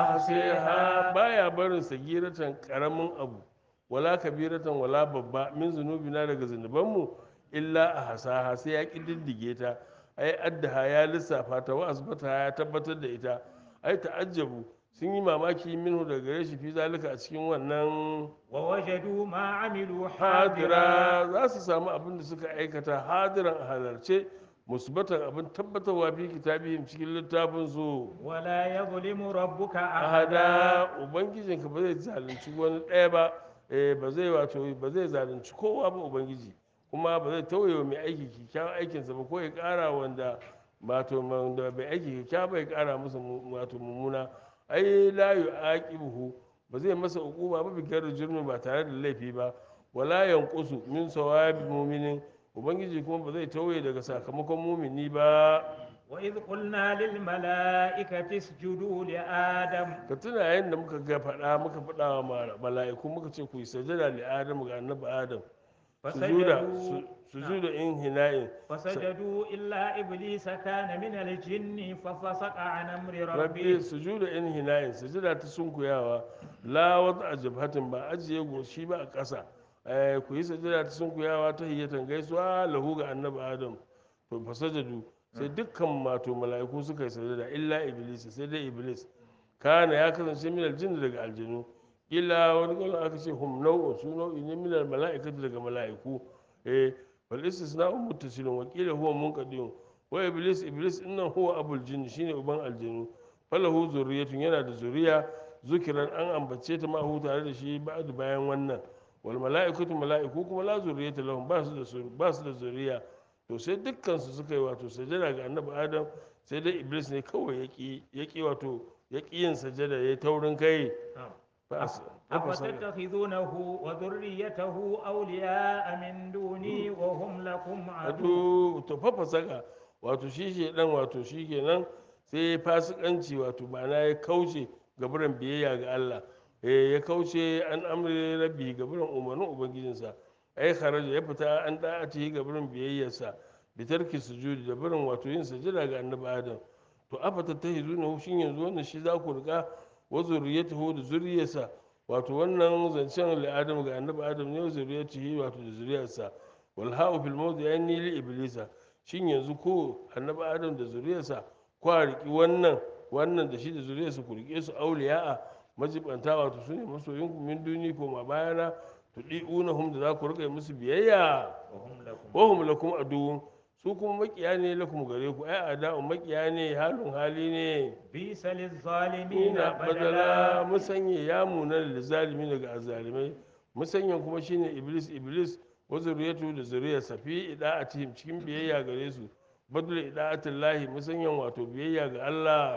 ahsiha أحصيها baya barin sagiratan karamin abu wala kabiratan wala babba min zunubina daga zunubanmu illa ahsaha sai ya kididdige ta ai addaha ya lissafa ta wa asbata ya tabbatar da ita ai ta'ajjabu sun yi mamaki minhu daga gare shi fi zalika a cikin wannan ووجدوا ما عملوا hadira حاضرا za su samu abin da suka aikata hadiran a halarce musbatan abin tabbatarwa fi kitabihim cikin littafin su ولا يظلم ربك ahada أحدا ubangijinka ba zai zalunci wani ɗaya ba eh ba zai wato ba zai zalunci kowa ba ubangiji kuma ba zai tauye wa mai aiki kyakkyawan aikinsa ba ko ya ƙara wanda wato wanda bai aiki kyakkyawa ba ya ƙara masa mu- wato mummuna ai la yu'aqibuhu ba zai masa hukuma ba bigar jirmi ba tare da laifi ba wala yanqusu min sawabi mu'minin ubangiji kuma ba zai tauye daga sakamakon mumini ba وإذ قلنا للملائكة اسجدوا لآدم ka tuna yayin da muka ga faɗa muka faɗa wa ma- mala'iku muka ce ku yi sajada li adam ga annabi adam sujuda فسجدوا su- sujuda in hina'in فسجدوا إلا إبليس كان من الجن ففسق عن أمر rabbi ربه sujuda in hina'in sujuda ta sunkuyawa la wata a jabhatin ba ajiye goshi ba a ƙasa Eh, ku yi sajada ta sunkuyawa ta hiyatan gaisuwa lahu ga annabi adam to fasajadu sai dukkan mato mala'iku suka yi sajada illa iblis sai dai iblis kana ya kasance min aljin daga aljinu illa wani kawai aka ce hum nau'un su nau'i ne min mala'ikatu daga mala'iku eh bal istisna'u muttasilun wa qila huwa munqadiyun wa iblis iblis innan huwa abul jinn shine uban aljinu falahu zurriyatun yana da zuriya zukiran an ambace ta mahu tare da shi ba'du bayan wannan wal mala'ikatu mala'iku kuma la zurriyata lahum ba su da su- ba su da zuriya to sai dukkan su suka yi wato sajada ga annabi adam sai dai iblis ne kawai yaki yaki wato yaki yin sajada yayi taurin kai fa as- fa fasaka. أفتتخذونه وذريته أولياء من دوني وهم لكم عدو wato to fa fasaka wato shi shi dan wato shi kenan sai ya fasikanci wato ma'ana ya kauce gaburan biyayya ga Allah eh ya kauce an amri rabbi gaburan umarnin ubangijinsa ai kharaja ya fita an da'ati gaburan biyayyarsa bi tarki sujudi da barin wato yin sujada ga annabi adam to afata tahizuna shin yanzu wannan shi za ku riga wa zuriyatuhu da zuriyarsa wato wannan zancen li adam ga annabi adam ne wa zuriyatuhu wato da zuriyarsa wal ha'u fil mawdi yani li iblisa shin yanzu ko annabi adam da zuriyarsa kwa riki wannan wannan da shi da zuriyarsa ku rike su auliya'a majibanta wato su ne masoyinku min duni ko ma bayana tudi'unahum da za ku rika musu biyayya وهم لكم wa hum lakum aduwwun su kuma makiya ne lakum gare ku ai ada'u makiya ne halin hali ne بئس للظالمين ina badala بدلا musanya ya muna da zalimi daga azalimai musanyan kuma shine iblis iblis wa zuriyatu da zuriyarsa fi ida'atihim cikin biyayya gare su badul ida'atin lahi musanyan wato biyayya ga Allah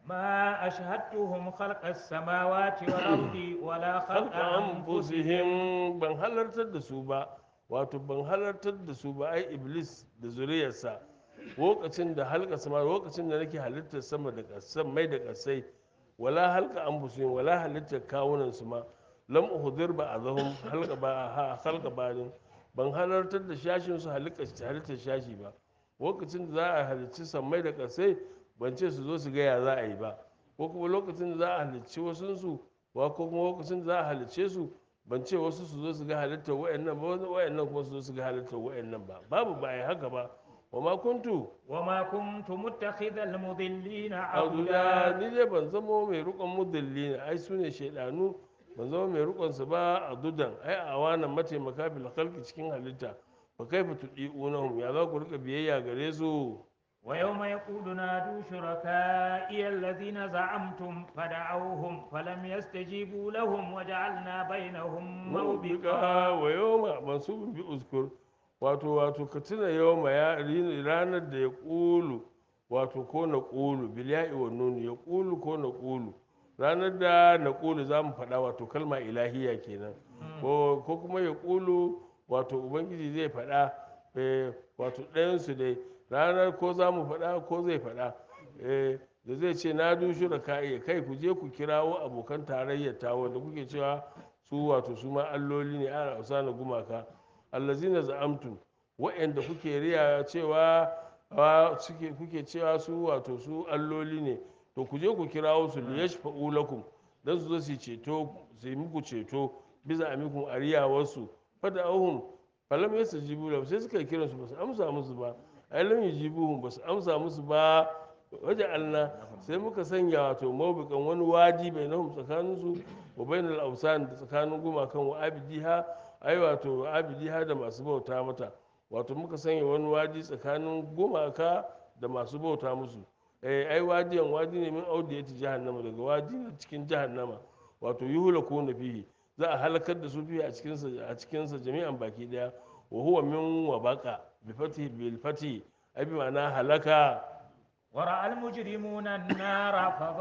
ما أشهدتهم خلق السماوات والأرض ولا خلق halka أنفسهم anfusihim ban halartar da su ba wato ban halartar da su ba ai iblis da zuriyarsa lokacin da halka sama lokacin da nake halittar sama da ƙasai mai da ƙasai wala halka anfusihim wala halittar kawunan su ma lam uhdir ba azahum halka ba ha- halka badin ban halartar da shashin su halittar halittar shashi ba lokacin da za a halicci sammai da ƙasai ban ce su zo su ga ya za a yi ba ko kuma lokacin da za a halicci wasunsu wa ko kuma lokacin da za a halicce su ban ce wasu su zo su ga halittar wa'annan ba wasu wa'annan kuma su zo su ga halittar wa'annan ba babu ba a yi haka ba wa ma kuntu وما كنت متخذ المضلين a guda عضدا ni dai ban zamo mai rukon mudalli ne ai su ne shaidanu ban zama mai rukon su ba a dudan ai a wannan mataimaka bil khalqi cikin halitta fa kaifa tudiunahum ya za ku rika biyayya gare su ويوم يقول نادوا شركائي الذين زعمتم فدعوهم فلم يستجيبوا لهم وجعلنا بينهم mawbika موبقا wa yawma mansubun bi uzkur wato wato ka tuna yawma ya rin- ranar da ya ƙulu wato ko na ƙulu bil ya'i wa nun ya ƙulu ko na ƙulu ranar da na ƙulu za mu faɗa wato kalma ilahiya kenan ko ko kuma ya ƙulu wato ubangiji zai faɗa eh, wato ɗayansu dai ranar ko za mu faɗa ko zai faɗa eh, da zai ce na dushi da kai kai ku je ku kirawo abokan tarayyar tawo da kuke cewa su wato su ma alloli ne ana usana gumaka allazina za'amtum wa'anda kuke riya cewa wa suke kuke cewa su wato su alloli ne to ku je ku kirawo su liyashfa'u lakum dan su zo su ceto su yi muku ceto bisa amikum ariyawarsu fada ahum falam yastajibu lahum sai suka kiransu ba su amsa musu ba ai lam yajibuhum ba su amsa musu ba waje alna sai muka sanya wato mawbikan wani wadi bai nahum tsakaninsu wa bainal awsan da tsakanin gumakan wa abidiha ai wato abidiha da masu bauta mata wato muka sanya wani wadi tsakanin gumaka da masu bauta musu eh ai wadiyan wadi ne min audiyati jahannama daga wadi na cikin jahannama wato yuhula kuna fihi za a halakar da su fihi a cikin sa a cikin sa jami'an baki daya wa huwa min wabaqa bi fatihi bil fatihi ai bi ma'ana halaka ورأى المجرمون النار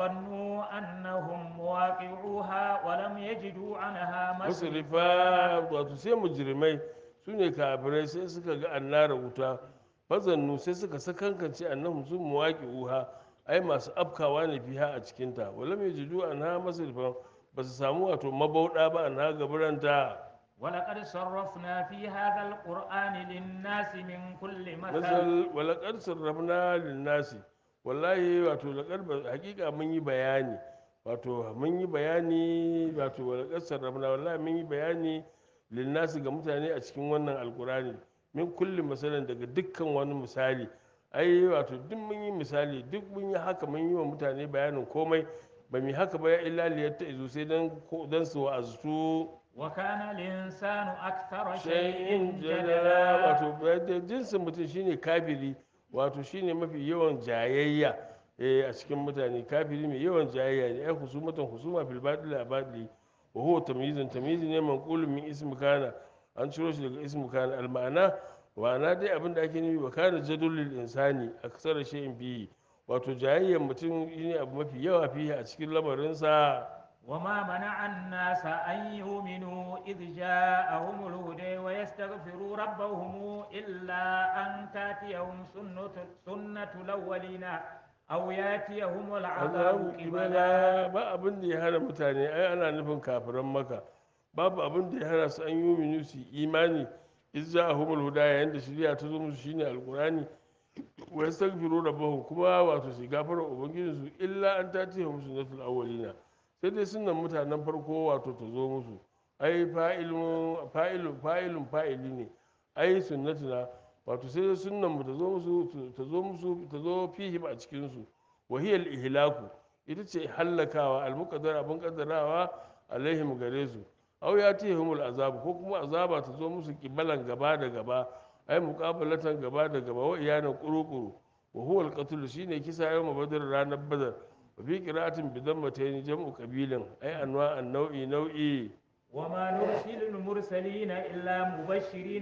فظنوا أنهم مواقعوها ولم يجدوا عنها musrifa مصرفا wato sai mujrimai su ne kafirai sai suka ga annara wuta fazannu sai suka sakankance annahum sun muwaki uha ai masu afkawa ne fiha a cikinta wala mai jiju anha masrifan ba su samu wato mabauda ba anha gabaranta ولقد صرفنا في هذا القرآن للناس من كل مثل masal wala qad sarrafna lin nasi wallahi wato laqad ba- hakika mun yi bayani wato mun yi bayani wato wala qad sarrafna wallahi mun yi bayani lin nasi ga mutane a cikin wannan alqurani min kulli masalan daga dukkan wani misali ai wato duk mun yi misali duk mun yi haka mun yi wa mutane bayanin komai ba mu yi haka ba ya illa liyatta izu sai dan ko- dan su wa'azu وكان الإنسان أكثر shay'in شيء jadala جدلا wato da jinsin mutum shine kafiri wato shine mafi yawan jayayya eh, a cikin mutane kafiri mai yawan jayayya ne ai husumatan husuma fil batil a batili wa huwa tamyizun tamyizi ne manqulun min ismi kana an ciro shi daga ismi kana al ma'ana ma'ana dai abin da ake nufi wa kana jadulul insani aksara shay'in fihi wato jayayyan mutum shine abu mafi yawa fihi a cikin lamarinsa وما منع الناس أن يؤمنوا إذ جاءهم الهدى ويستغفروا ربهم إلا أن تأتيهم سنة, سنة الأولين أو يأتيهم العذاب azabu قبلا kibala ba abin da ya hana mutane ai ana nufin kafiran maka babu abin da ya hana su an yi minu su imani izza ahumul huda yayin da shari'a ta zo musu shine alqurani wa yastaghfiru rabbahum kuma wato su gafara ubangiji su illa an tatiya musu sunnatul awwalina sai dai sunnan mutanen farko wato ta zo musu ai fa'ilun fa'ilun fa'ilun fa'ili ne ai sunnatuna wato sai dai sunnan mu ta zo musu ta zo musu ta zo fihim a cikin su wa hiya al-ihlaku ita ce hallakawa al-muqaddar abin kaddarawa alaihim gare su aw yatihimul azab ko kuma azaba ta zo musu kibalan gaba da gaba ai muqabalatan gaba da gaba wa iyana qurukuru wa huwa al-qatl shine kisa yawm badr ranar badar wa fi qira'atin bi dammatayn jam'u qabilin ai anwa an-nau'i nau'i وما نرسل المرسلين إلا مبشرين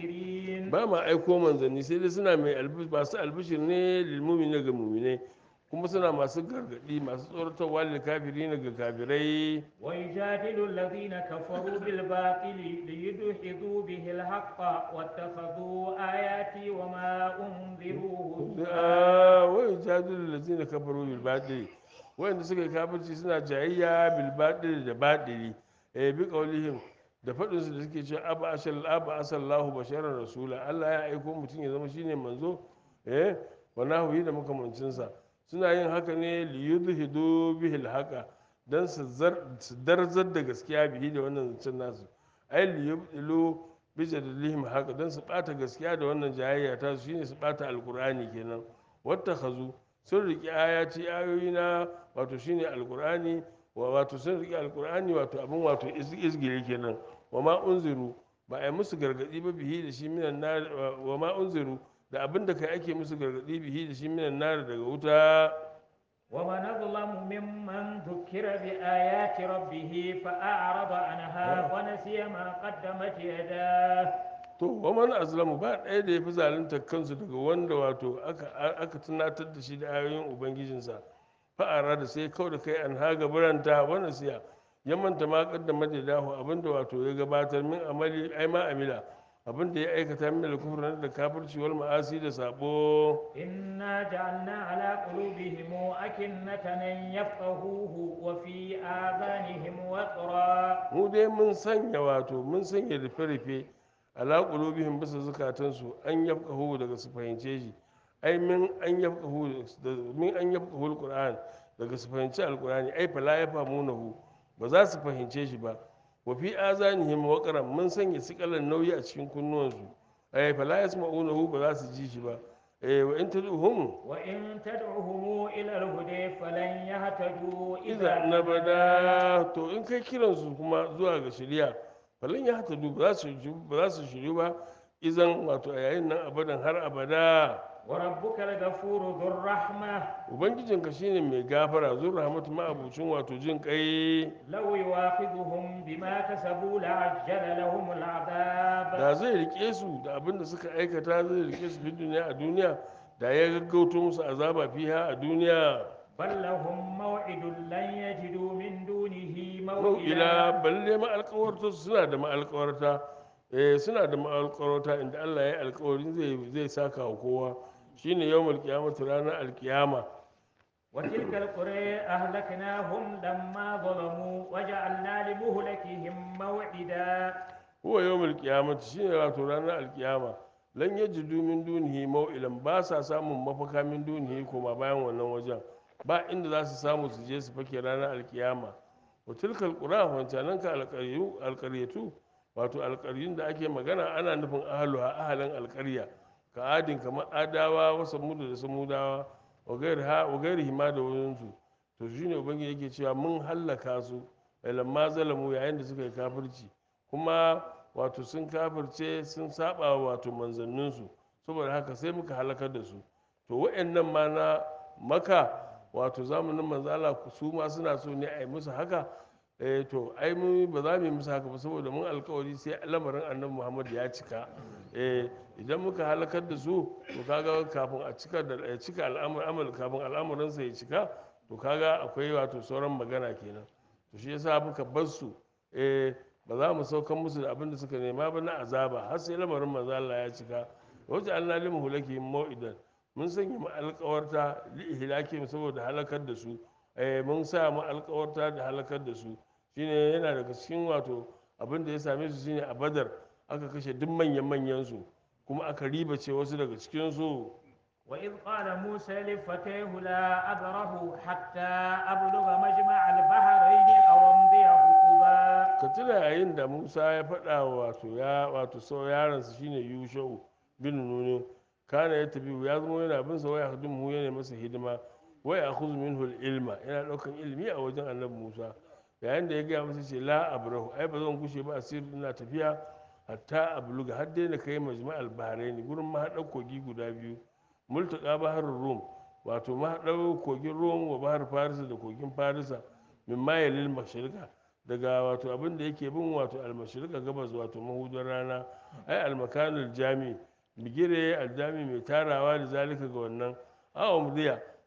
ومنذرين ba ma aiko manzanni sai dai suna mai albishir ba su albishir ne lil mu'mini ga mu'minai kuma suna masu gargadi masu tsoratarwa lil kafirin ga kafirai ويجادل الذين كفروا بالباطل ليدحضوا به الحق واتخذوا آياتي وما أنذروا هزوا wai jadul lazina kafaru bil batil wanda suka yi kafirci suna jayayya bil batil da batili eh bi qaulihim da fadin su da suke cewa aba ashal aba asallahu basharan rasula Allah ya aiko mutum ya zama shine manzo eh wa nahwi da makamancin sa suna yin haka ne li yudhidu bihi al haqa dan su zar su darzar da gaskiya bihi da wannan zancen nasu ai li yubdilu bi jadalihim haka dan su bata gaskiya da wannan jayayya ta su shine su bata alqur'ani kenan wata khazu sun riƙe ayati ayoyina wato shine alqur'ani wa wato sun riƙe alqur'ani wato abin wato izgiri kenan wa ma unziru ba a yi musu gargadi ba bihi da shi minan nar wa ma unziru da abin da kai ake musu gargadi bihi da shi minan nar daga wuta ومن أظلم ممن ذكر بآيات ربه فأعرض عنها ونسي ما قدمت يداه to waman azlamu ba ɗaya da ya fi zalunta kansu daga wanda wato aka tunatar da shi da ayoyin ubangijinsa fa'ara da sai kawai da kai an haga biranta wannan siya ya manta ma kaddama da dahu abinda wato ya gabatar min amali ai ma amila abinda ya aikata min da kufur da kafirci wal ma'asi da sabo إنا جعلنا على قلوبهم أكنة أن يفقهوه وفي آذانهم وقرا mu dai mun sanya wato mun sanya rufe-rufe ala qulubihim bisa zukatansu an yafqahu daga su fahimce shi ai min an yafqahu min an yafqahu alquran daga su fahimci alqurani ai fala yafamunahu ba za su fahimce shi ba wa fi azanihim waqran mun sanya sikalan nauyi a cikin kunnuwansu ai fala yasma'unahu ba za su ji shi ba eh wa in tad'uhum وإن تدعوهم إلى الهدى فلن يهتدوا idza إذا nabada to in kai kiransu kuma zuwa ga shari'a falan ya hata ba za su ba za su shiryu ba izan wato a yayin nan abadan har abada وربك الغفور ذو الرحمة ubangijinka shine mai gafara zuwa rahmatu ma'abucin wato jin kai لو يواخذهم بما كسبوا لعجل لهم العذاب da zai rike su da abin da suka aikata zai rike su fi duniya a duniya da ya gaggauto musu azaba fiha a duniya بل لهم موعد لن يجدوا من دونه موئلا mau'ila balle ma alkawarta suna da ma'alkawarta eh suna da ma'alkawarta inda Allah ya yi alkawarin zai zai saka wa kowa shine yawmul qiyamati ranar alkiyama وتلك القرى أهلكناهم لما ظلموا وجعلنا لمهلكهم موعدا huwa yawmul qiyamati shine wato ranar alkiyama lan yajidu min dunihi mau'ilan ba sa samun mafaka min dunihi kuma bayan wannan wajen ba inda za su samu su je su fake ranar alkiyama wa tilkal qura wancanan ka alqaryu alqaryatu wato alqaryun da ake magana ana nufin ahluha ahalan alqarya ka adin kamar adawa wa samudu da samudawa wa gairiha wa gairihi ma da wajensu to shine ubangiji yake cewa mun hallaka su lamma zalamu yayin da suka yi kafirci kuma wato sun kafirce sun saba wato manzanninsu saboda haka sai muka halakar da su to wa'annan ma na maka wato zamanin manzala su ma suna so ne a yi musu haka eh to ai mu ba za mu yi musu haka ba saboda mun alkawari sai lamarin annabi muhammad ya cika eh idan muka halakar da su to kaga kafin a cika da ya cika al'amur amal kafin al'amuransa ya cika to kaga akwai wato sauran magana kenan to shi yasa muka bar su eh ba za mu saukan musu da abin da suka nema ba na azaba har sai lamarin manzo Allah ya cika wajen Allah limu hulaki mau'idan mun sanya mu alƙawarta li ihlaki saboda halakar da su eh mun sa mu alƙawarta da halakar da su shine yana daga cikin wato abin da ya same su shine a Badar aka kashe duk manyan manyan su kuma aka ribace wasu daga cikin su وإذ قال موسى لفتيه لا أبره حتى أبلغ مجمع البحرين أو أمضي حقبا ka tuna yayin da Musa ya faɗa wa wato ya wato sau yaransa shine Yushau bin Nun kana ya tafi ya zama yana bin sa waya hadin mu yana masa hidima waya akhudhu minhu ilma yana daukan ilimi a wajen Annabi Musa yayin da ya ga masa ce la abrahu ai ba zan kushe ba asir ina tafiya hatta abluga har dai na kai majma'al bahrain gurin mahaɗar kogi guda biyu multaka bahar rum wato mahaɗar kogin rum wa bahar farisa da kogin farisa min mayalil mashriqa daga wato abin da yake bin wato almashriqa gabas wato mahudar rana ai almakanul jami bigire aljami mai tarawa da zalika ga wannan awa mudiya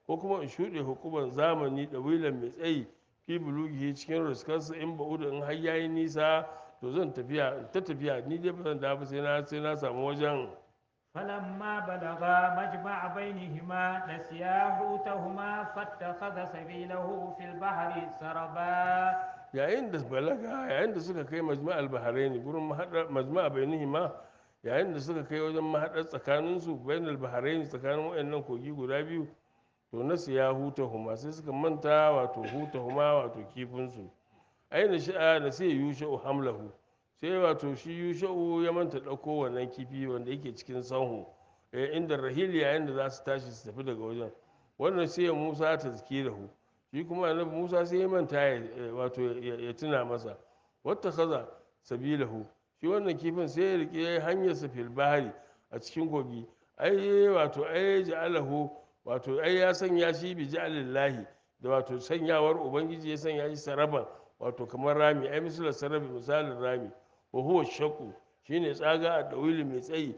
ko kuma in shuɗe hukuman zamani ɗawilan mai tsayi fi bulugihi cikin riskarsa in ba'udu in har yayi nisa to zan tafiya ta tafiya ni dai ba zan dawo sai na sai na samu wajen فلما بلغا مجمع بينهما نسيا حوتهما فاتخذ سبيله في البحر سربا yayin da balaga yayin da suka kai majma'al bahrain gurin mahadar majma'a bainihima yayin da suka kai wajen mahadar tsakanin su bainal bahrain tsakanin wayannan kogi guda biyu to nasu ya huta huma sai suka manta wato huta huma wato kifin su aina sha'a da sai yusha'u hamlahu sai wato shi yusha'u ya manta dauko wannan kifi wanda yake cikin sanhu eh, inda rahil yayin da za su tashi su tafi daga wajen wannan sai Musa ta zikirahu shi kuma annabi Musa sai ya manta ya wato ya tuna masa wata kaza sabilahu shi wannan kifin sai ya rike hanyar sa fil bahari a cikin kogi ai wato ai ja'alahu wato ai ya sanya shi bi ja'alillahi da wato sanyawar ubangiji ya sanya shi saraban wato kamar rami ai misalan sarabi misalin rami wa huwa shaqu shine tsaga a dawili mai tsayi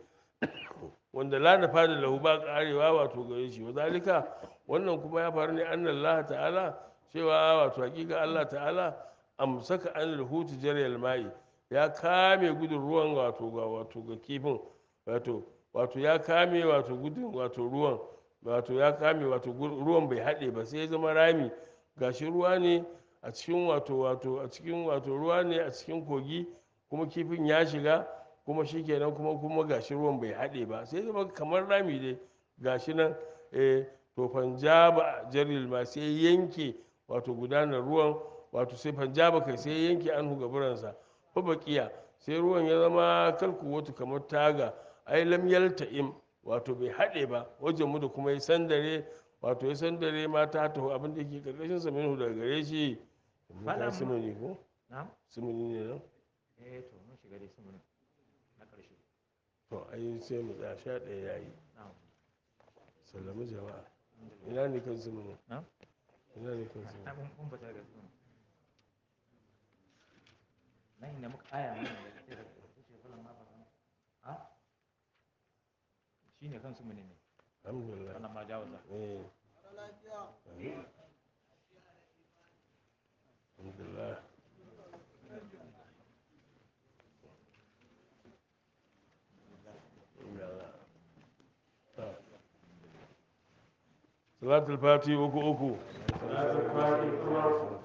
wanda la nafa da lahu ba karewa wato gare shi wazalika wannan kuma ya faru ne annan Allah ta'ala cewa wato hakika Allah ta'ala amsaka an rahutu jaryal mai ya kame gudun ruwan wato ga wato ga kifin wato wato ya kame wato gudun wato ruwan wato ya kame wato ruwan bai haɗe ba sai ya zama rami gashi ruwa ne a cikin wato wato a cikin wato ruwa ne a cikin kogi kuma kifin ya shiga kuma shikenan kuma kuma gashi ruwan bai haɗe ba sai zama kamar rami dai gashi nan eh to fanjaba jaril ma sai yanke wato gudanar ruwan wato sai fanjaba kai sai yanke anhu gaburansa fa baqiya sai ruwan ya zama kalku wato kamar taga ai lam yalta'im wato bai haɗe ba wajen mu da kuma ya sandare wato ya sandare ma ta taho abin da yake karkashin sa minhu daga gare shi Falam- simuni ko na'am simuni ne nan eh to mun shiga dai sun na ƙarshe to ai sai mu tsaya sha ɗaya yayi na'am sallama jama'a ina ne kan simuni na'am ina ne kan simuni na mun mun bata ga sun nan inda muka aya mun da take da take falan ma falan ha shine kan su mun ne alhamdulillah wannan ma jawaza eh alhamdulillah salatul fati uku uku salatul fati